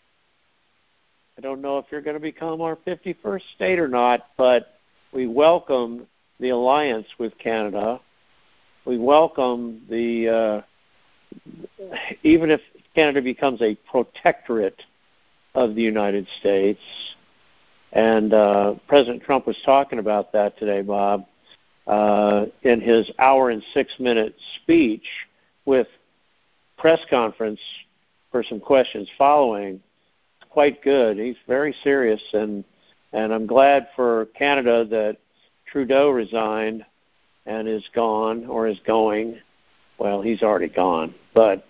I don't know if you're going to become our 51st state or not, but we welcome the alliance with Canada. We welcome the, even if Canada becomes a protectorate of the United States, and President Trump was talking about that today, Bob, in his hour and 6-minute speech with press conference for some questions following. Quite good. He's very serious, and I'm glad for Canada that Trudeau resigned and is gone or is going. Well, he's already gone, but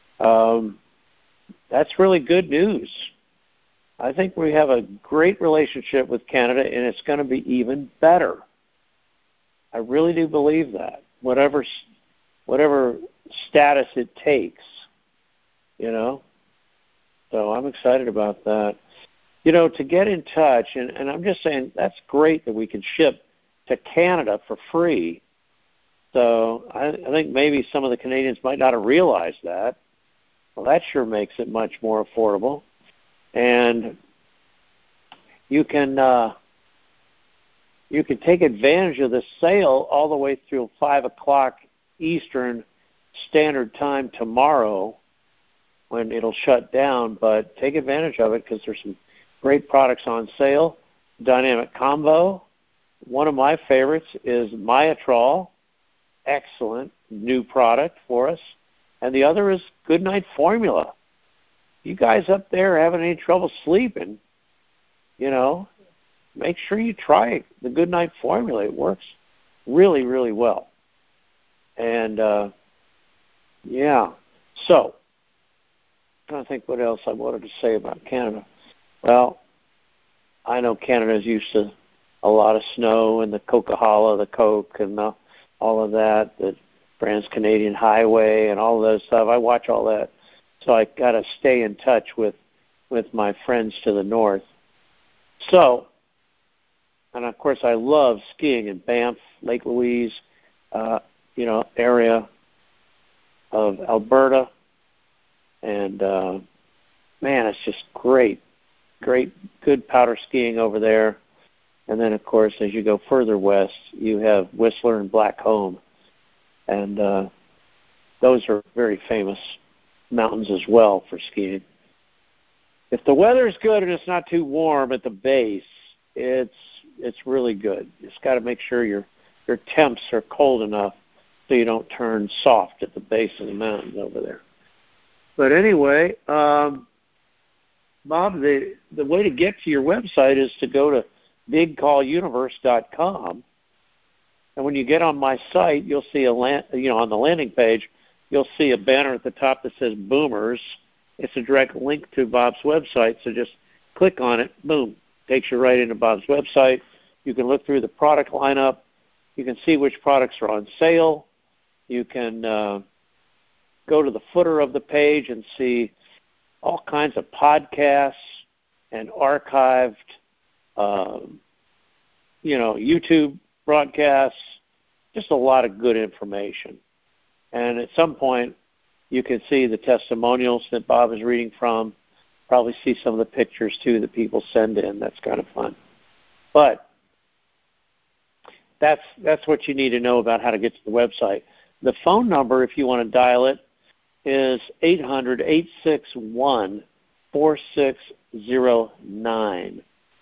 that's really good news. I think we have a great relationship with Canada, and it's going to be even better. I really do believe that. Whatever status it takes, you know. So I'm excited about that. You know, to get in touch, and I'm just saying that's great that we can ship to Canada for free. So I think maybe some of the Canadians might not have realized that. Well, that sure makes it much more affordable. And you can take advantage of this sale all the way through 5 o'clock Eastern Standard Time tomorrow, when it'll shut down, but take advantage of it because there's some great products on sale. Dynamic Combo. One of my favorites is Myotrol. Excellent new product for us. And the other is Goodnight Formula. You guys up there having any trouble sleeping, you know, make sure you try the Goodnight Formula. It works really, really well. And, yeah. So, I'm trying to think what else I wanted to say about Canada. Well, I know Canada's used to a lot of snow and the Coca-Cola, the Coke, and all of that, the Trans-Canadian Highway and all of that stuff. I watch all that. So I got to stay in touch with my friends to the north. So, and of course I love skiing in Banff, Lake Louise, area of Alberta. And, man, it's just great, good powder skiing over there. And then, of course, as you go further west, you have Whistler and Blackcomb. And those are very famous mountains as well for skiing. If the weather's good and it's not too warm at the base, it's really good. You just got to make sure your temps are cold enough so you don't turn soft at the base of the mountains over there. But anyway, Bob, the way to get to your website is to go to bigcalluniverse.com. And when you get on my site, you'll see on the landing page, you'll see a banner at the top that says Boomers. It's a direct link to Bob's website, so just click on it. Boom, takes you right into Bob's website. You can look through the product lineup. You can see which products are on sale. You can go to the footer of the page and see all kinds of podcasts and archived, YouTube broadcasts, just a lot of good information. And at some point, you can see the testimonials that Bob is reading from, probably see some of the pictures, too, that people send in. That's kind of fun. But that's what you need to know about how to get to the website. The phone number, if you want to dial it, is 800-861-4609.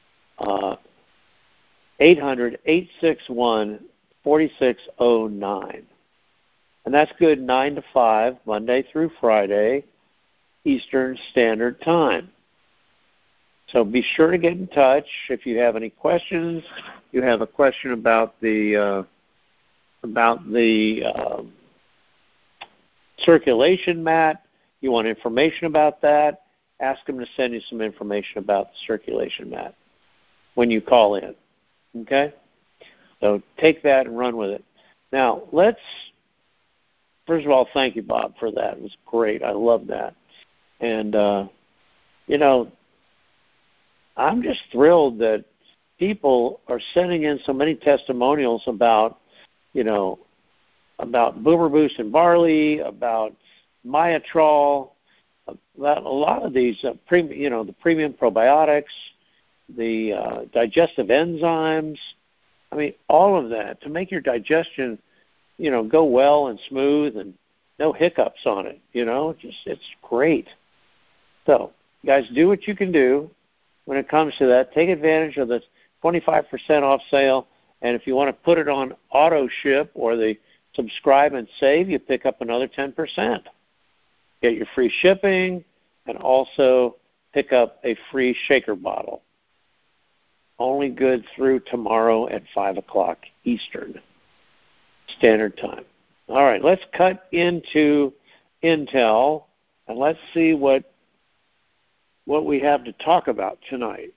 800-861-4609. And that's good 9 to 5, Monday through Friday, Eastern Standard Time. So be sure to get in touch if you have any questions. You have a question about the circulation mat. You want information about that, ask them to send you some information about the circulation mat when you call in. Okay? So take that and run with it. Now, let's first of all, thank you, Bob, for that. It was great. I love that. And, I'm just thrilled that people are sending in so many testimonials about Boomer Boost and Barley, about Myatrol, about a lot of these, the premium probiotics, the digestive enzymes. I mean, all of that to make your digestion, go well and smooth and no hiccups on it. It's great. So, guys, do what you can do when it comes to that. Take advantage of the 25% off sale, and if you want to put it on auto ship or the subscribe and save, you pick up another 10%. Get your free shipping and also pick up a free shaker bottle. Only good through tomorrow at 5 o'clock Eastern Standard Time. All right, let's cut into Intel, and let's see what we have to talk about tonight.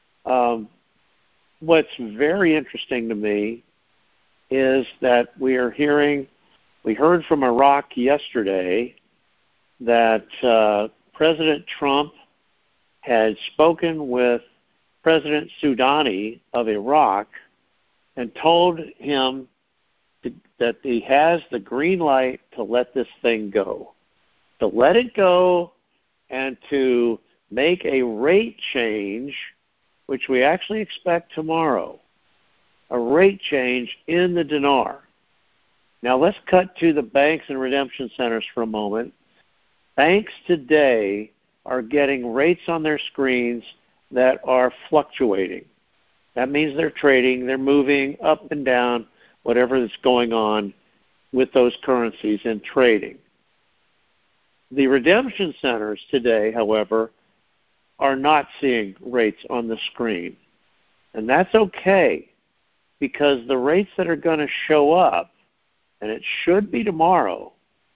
What's very interesting to me is that we heard from Iraq yesterday that President Trump had spoken with President Soudani of Iraq and told him that he has the green light to let this thing go, to let it go and to make a rate change, which we actually expect tomorrow, a rate change in the dinar. Now let's cut to the banks and redemption centers for a moment. Banks today are getting rates on their screens that are fluctuating. That means they're trading, they're moving up and down, whatever is going on with those currencies in trading. The redemption centers today, however, are not seeing rates on the screen. And that's okay, because the rates that are going to show up, and it should be tomorrow,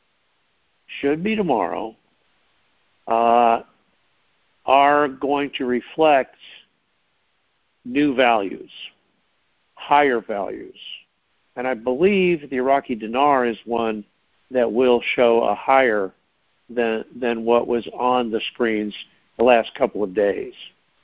are going to reflect new values, higher values. And I believe the Iraqi dinar is one that will show a higher than what was on the screens the last couple of days.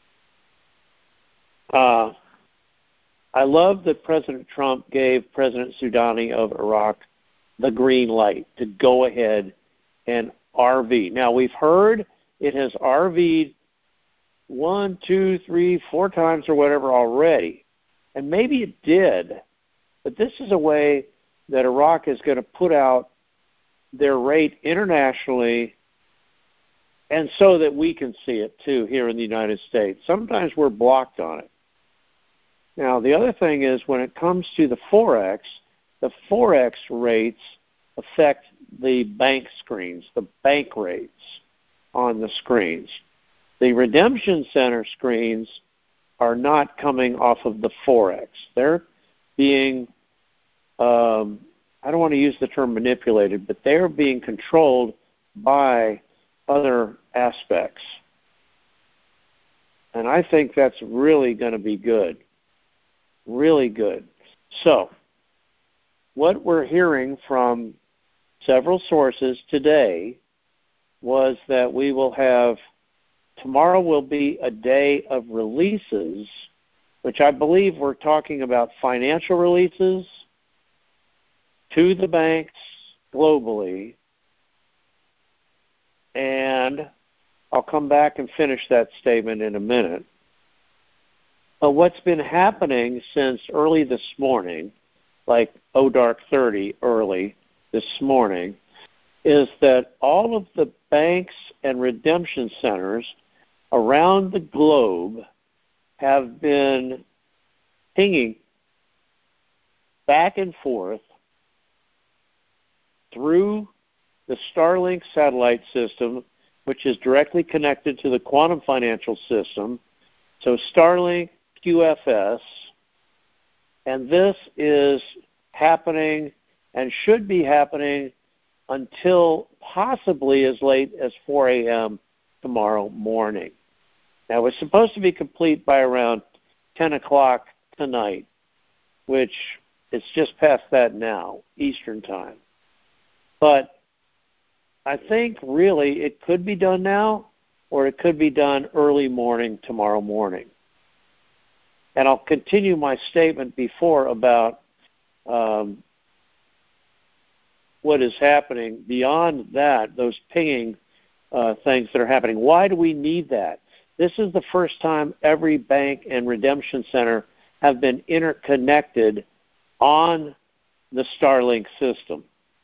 I love that President Trump gave President Soudani of Iraq the green light to go ahead and RV. Now, we've heard it has RV'd 1, 2, 3, 4 times or whatever already. And maybe it did, but this is a way that Iraq is going to put out their rate internationally, and so that we can see it too here in the United States. Sometimes we're blocked on it. Now, the other thing is when it comes to the Forex rates affect the bank screens, the bank rates on the screens. The redemption center screens are not coming off of the Forex. They're being, I don't want to use the term manipulated, but they're being controlled by other aspects. And I think that's really going to be good. Really good. So, what we're hearing from several sources today was that we will have, tomorrow will be a day of releases, which I believe we're talking about financial releases to the banks globally. And I'll come back and finish that statement in a minute. But what's been happening since early this morning, like dark 30 early this morning, is that all of the banks and redemption centers around the globe have been pinging back and forth through the Starlink satellite system, which is directly connected to the quantum financial system. So Starlink, QFS, and this is happening and should be happening until possibly as late as 4 a.m. tomorrow morning. Now, it's supposed to be complete by around 10 o'clock tonight, which is just past that now, Eastern Time. But I think really it could be done now, or it could be done early morning tomorrow morning. And I'll continue my statement before about what is happening beyond that, those pinging things that are happening. Why do we need that? This is the first time every bank and redemption center have been interconnected on the Starlink system.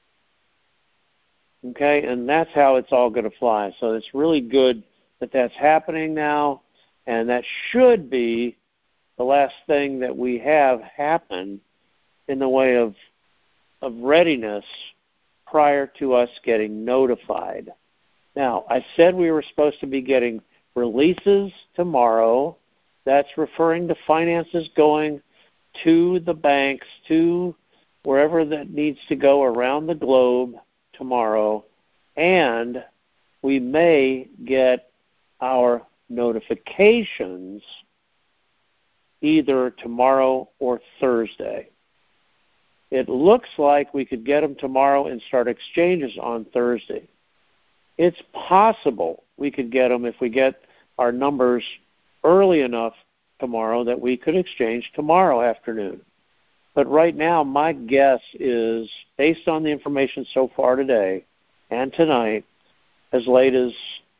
Okay, and that's how it's all going to fly. So it's really good that that's happening now, and that should be the last thing that we have happen in the way of readiness prior to us getting notified. Now, I said we were supposed to be getting releases tomorrow. That's referring to finances going to the banks, to wherever that needs to go around the globe tomorrow. And we may get our notifications either tomorrow or Thursday. It looks like we could get them tomorrow and start exchanges on Thursday. It's possible we could get them if we get our numbers early enough tomorrow that we could exchange tomorrow afternoon. But right now, my guess is, based on the information so far today and tonight, as late as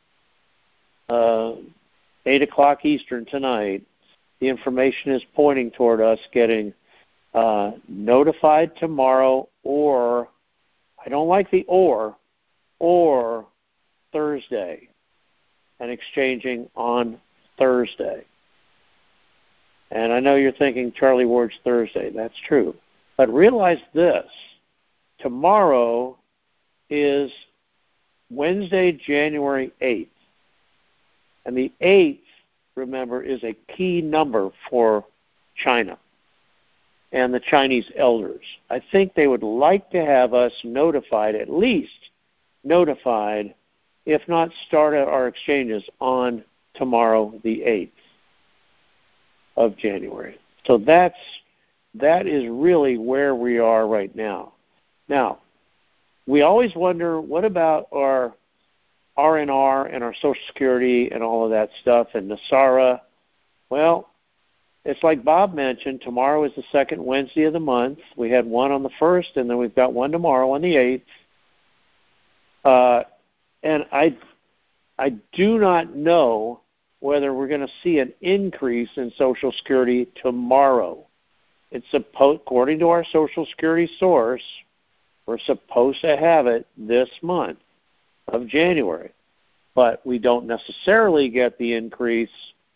8 o'clock Eastern tonight, the information is pointing toward us getting notified tomorrow, or, I don't like the or Thursday, and exchanging on Thursday. And I know you're thinking Charlie Ward's Thursday. That's true. But realize this. Tomorrow is Wednesday, January 8th. And the 8th, remember, is a key number for China and the Chinese elders. I think they would like to have us notified, at least notified, if not start our exchanges on tomorrow, the 8th of January. So that is really where we are right now. Now, we always wonder, what about our RNR and our Social Security and all of that stuff and NESARA? Well, it's like Bob mentioned, tomorrow is the second Wednesday of the month. We had one on the 1st, and then we've got one tomorrow on the 8th. And I do not know whether we're going to see an increase in Social Security tomorrow. It's according to our Social Security source, we're supposed to have it this month of January. But we don't necessarily get the increase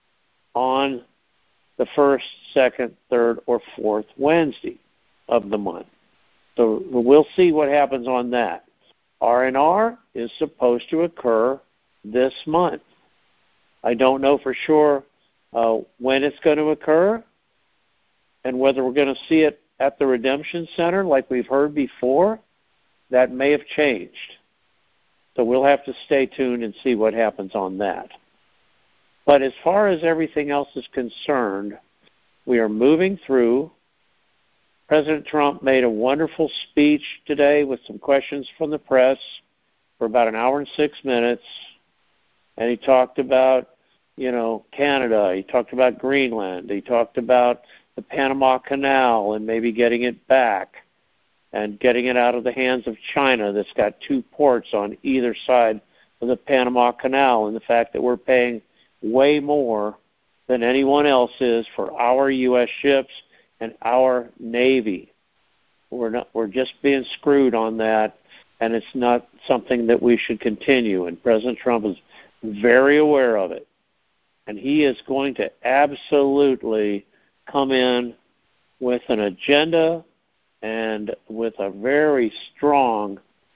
on the first, second, third, or fourth Wednesday of the month. So we'll see what happens on that. R&R is supposed to occur this month. I don't know for sure when it's going to occur and whether we're going to see it at the Redemption Center like we've heard before. That may have changed. So we'll have to stay tuned and see what happens on that. But as far as everything else is concerned, we are moving through. President Trump made a wonderful speech today with some questions from the press for about an hour and 6 minutes. And he talked about, Canada. He talked about Greenland. He talked about the Panama Canal and maybe getting it back and getting it out of the hands of China that's got two ports on either side of the Panama Canal, and the fact that we're paying way more than anyone else is for our U.S. ships and our Navy. We're just being screwed on that, and it's not something that we should continue. And President Trump is very aware of it. And he is going to absolutely come in with an agenda and with a very strong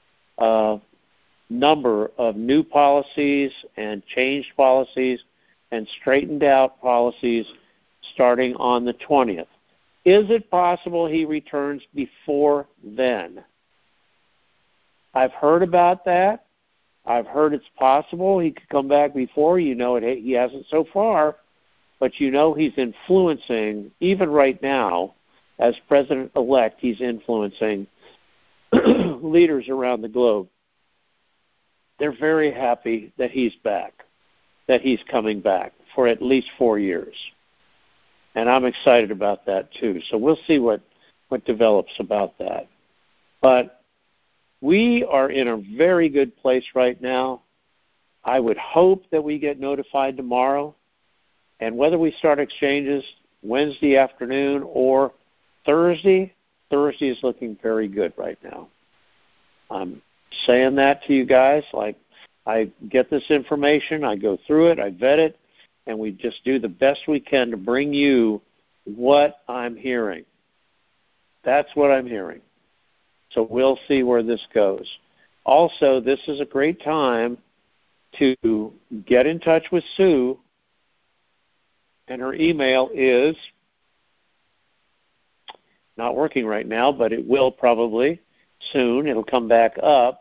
number of new policies and changed policies and straightened out policies starting on the 20th. Is it possible he returns before then? I've heard about that. I've heard it's possible he could come back before. He hasn't so far, but he's influencing, even right now, as president-elect, he's influencing leaders around the globe, they're very happy that he's back, that he's coming back for at least 4 years. And I'm excited about that too. So we'll see what develops about that. But we are in a very good place right now. I would hope that we get notified tomorrow. And whether we start exchanges Wednesday afternoon or Thursday is looking very good right now. I'm saying that to you guys. Like, I get this information, I go through it, I vet it, and we just do the best we can to bring you what I'm hearing. That's what I'm hearing. So we'll see where this goes. Also, this is a great time to get in touch with Sue, and her email is not working right now, but it will probably soon. It'll come back up.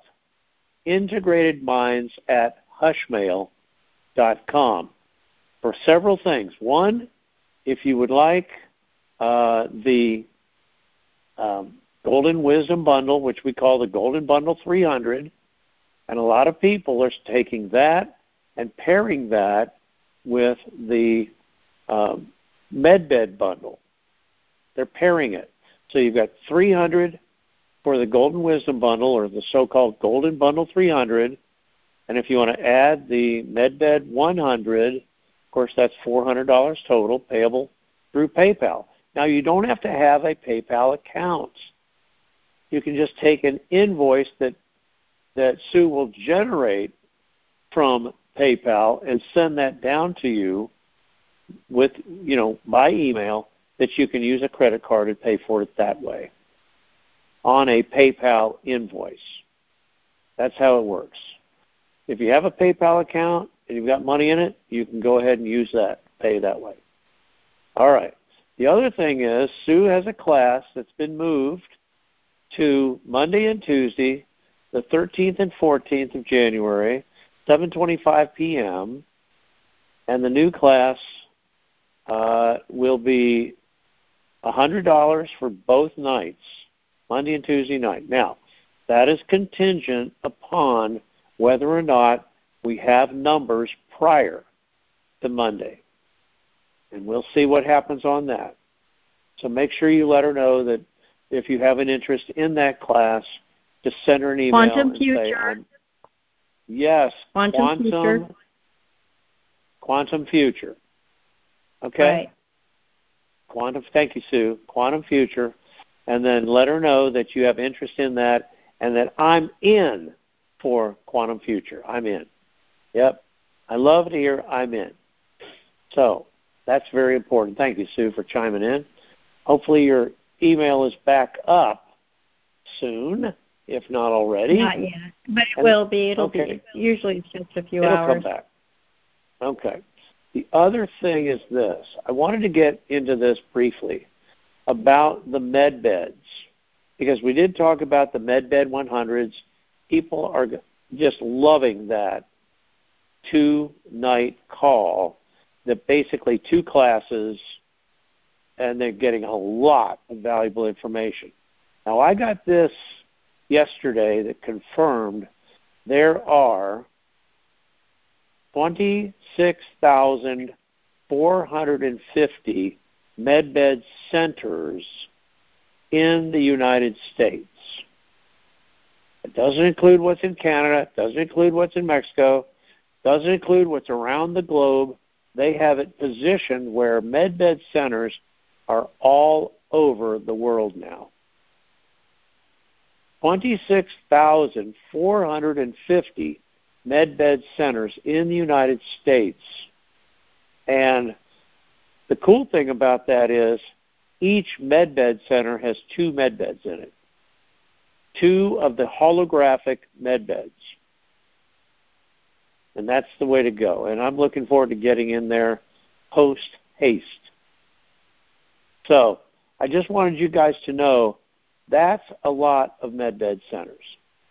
integratedminds@hushmail.com for several things. One, if you would like the Golden Wisdom Bundle, which we call the Golden Bundle 300, and a lot of people are taking that and pairing that with the MedBed Bundle. They're pairing it. So you've got 300 for the Golden Wisdom Bundle, or the so-called Golden Bundle 300, and if you want to add the MedBed 100, of course that's $400 total, payable through PayPal. Now, you don't have to have a PayPal account. You can just take an invoice that Sue will generate from PayPal and send that down to you with, by email, that you can use a credit card and pay for it that way on a PayPal invoice. That's how it works. If you have a PayPal account and you've got money in it, you can go ahead and use that, pay that way. All right. The other thing is Sue has a class that's been moved to Monday and Tuesday, the 13th and 14th of January, 7:25 p.m., and the new class will be $100 for both nights, Monday and Tuesday night. Now, that is contingent upon whether or not we have numbers prior to Monday. And we'll see what happens on that. So make sure you let her know that if you have an interest in that class, just send her an email Quantum and Future. say, yes, Quantum Future. Okay? Right. Thank you, Sue. Quantum Future. And then let her know that you have interest in that and that I'm in for Quantum Future. I'm in. Yep. I love to hear I'm in. So that's very important. Thank you, Sue, for chiming in. Hopefully your email is back up soon, if not already. Not yet, but it will be. It'll be. Usually it's just a few hours. It'll come back. Okay. The other thing is this. I wanted to get into this briefly about the med beds, because we did talk about the MedBed 100s. People are just loving that 2-night call, that basically 2 classes, and they're getting a lot of valuable information. Now, I got this yesterday that confirmed there are 26,450 MedBed centers in the United States. It doesn't include what's in Canada. It doesn't include what's in Mexico. It doesn't include what's around the globe. They have it positioned where MedBed centers are all over the world now. 26,450 MedBed centers in the United States. And the cool thing about that is each MedBed center has 2 MedBeds in it, 2 of the holographic MedBeds. And that's the way to go. And I'm looking forward to getting in there post-haste. So I just wanted you guys to know that's a lot of MedBed centers.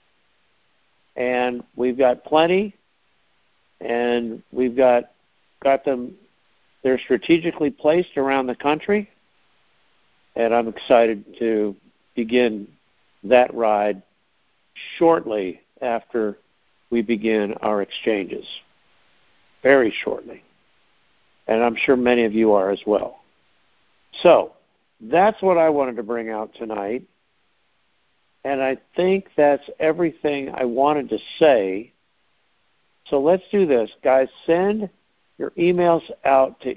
And we've got plenty, and we've got them. They're strategically placed around the country, and I'm excited to begin that ride shortly after we begin our exchanges. Very shortly. And I'm sure many of you are as well. So, that's what I wanted to bring out tonight. And I think that's everything I wanted to say. So let's do this. Guys, send your emails out to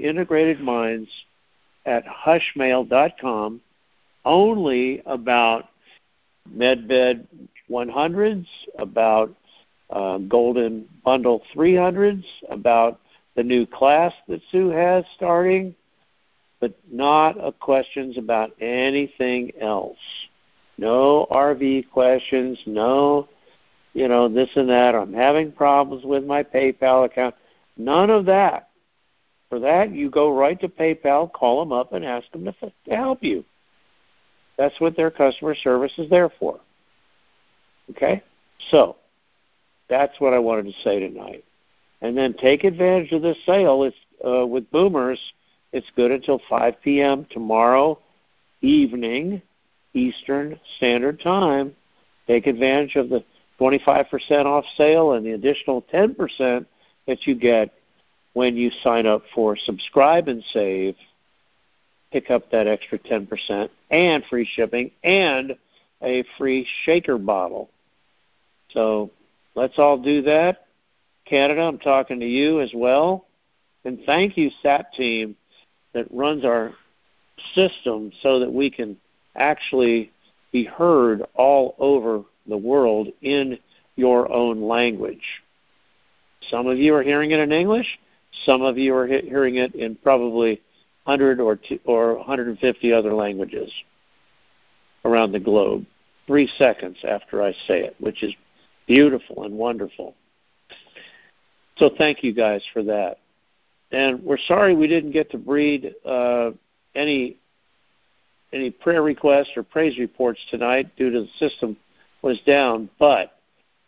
integratedminds@hushmail.com only about MedBed 100s, about Golden Bundle 300s, about the new class that Sue has starting, but not questions about anything else. No RV questions, no, this and that. I'm having problems with my PayPal account. None of that. For that, you go right to PayPal, call them up, and ask them to help you. That's what their customer service is there for. Okay? So, that's what I wanted to say tonight. And then take advantage of this sale. It's with Boomers. It's good until 5 p.m. tomorrow evening, Eastern Standard Time. Take advantage of the 25% off sale and the additional 10% that you get when you sign up for Subscribe and Save. Pick up that extra 10% and free shipping and a free shaker bottle. So let's all do that. Canada, I'm talking to you as well. And thank you, SAT team, that runs our system so that we can actually be heard all over the world in your own language. Some of you are hearing it in English. Some of you are hearing it in probably 100 or 150 other languages around the globe 3 seconds after I say it, which is beautiful and wonderful. So thank you guys for that. And we're sorry we didn't get to read any prayer requests or praise reports tonight due to the system was down. But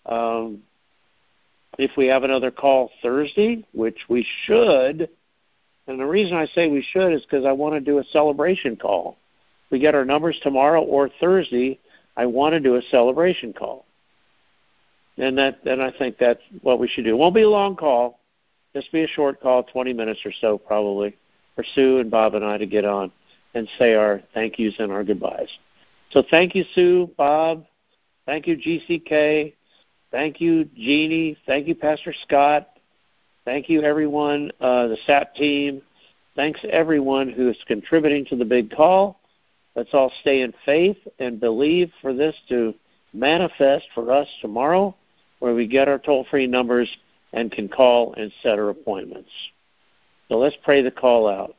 if we have another call Thursday, which we should, and the reason I say we should is because I want to do a celebration call. We get our numbers tomorrow or Thursday, I want to do a celebration call. And I think that's what we should do. It won't be a long call. Just be a short call, 20 minutes or so probably, for Sue and Bob and I to get on and say our thank yous and our goodbyes. So thank you, Sue, Bob. Thank you, GCK. Thank you, Jeannie. Thank you, Pastor Scott. Thank you, everyone, the SAT team. Thanks, everyone who is contributing to the big call. Let's all stay in faith and believe for this to manifest for us tomorrow, where we get our toll-free numbers and can call and set our appointments. So let's pray the call out.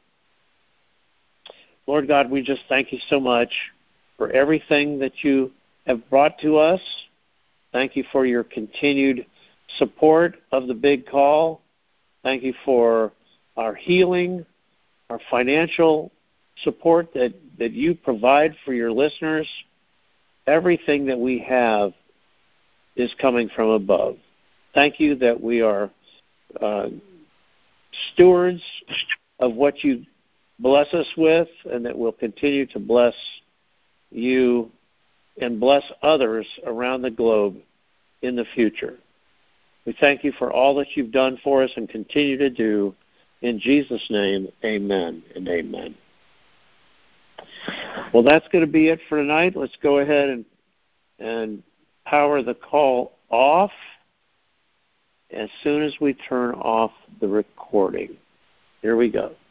Lord God, we just thank you so much for everything that you have brought to us. Thank you for your continued support of the big call. Thank you for our healing, our financial support that you provide for your listeners. Everything that we have is coming from above. Thank you that we are stewards of what you bless us with, and that we'll continue to bless you and bless others around the globe in the future. We thank you for all that you've done for us and continue to do. In Jesus' name, amen and amen. Well, that's going to be it for tonight. Let's go ahead and power the call off as soon as we turn off the recording. Here we go.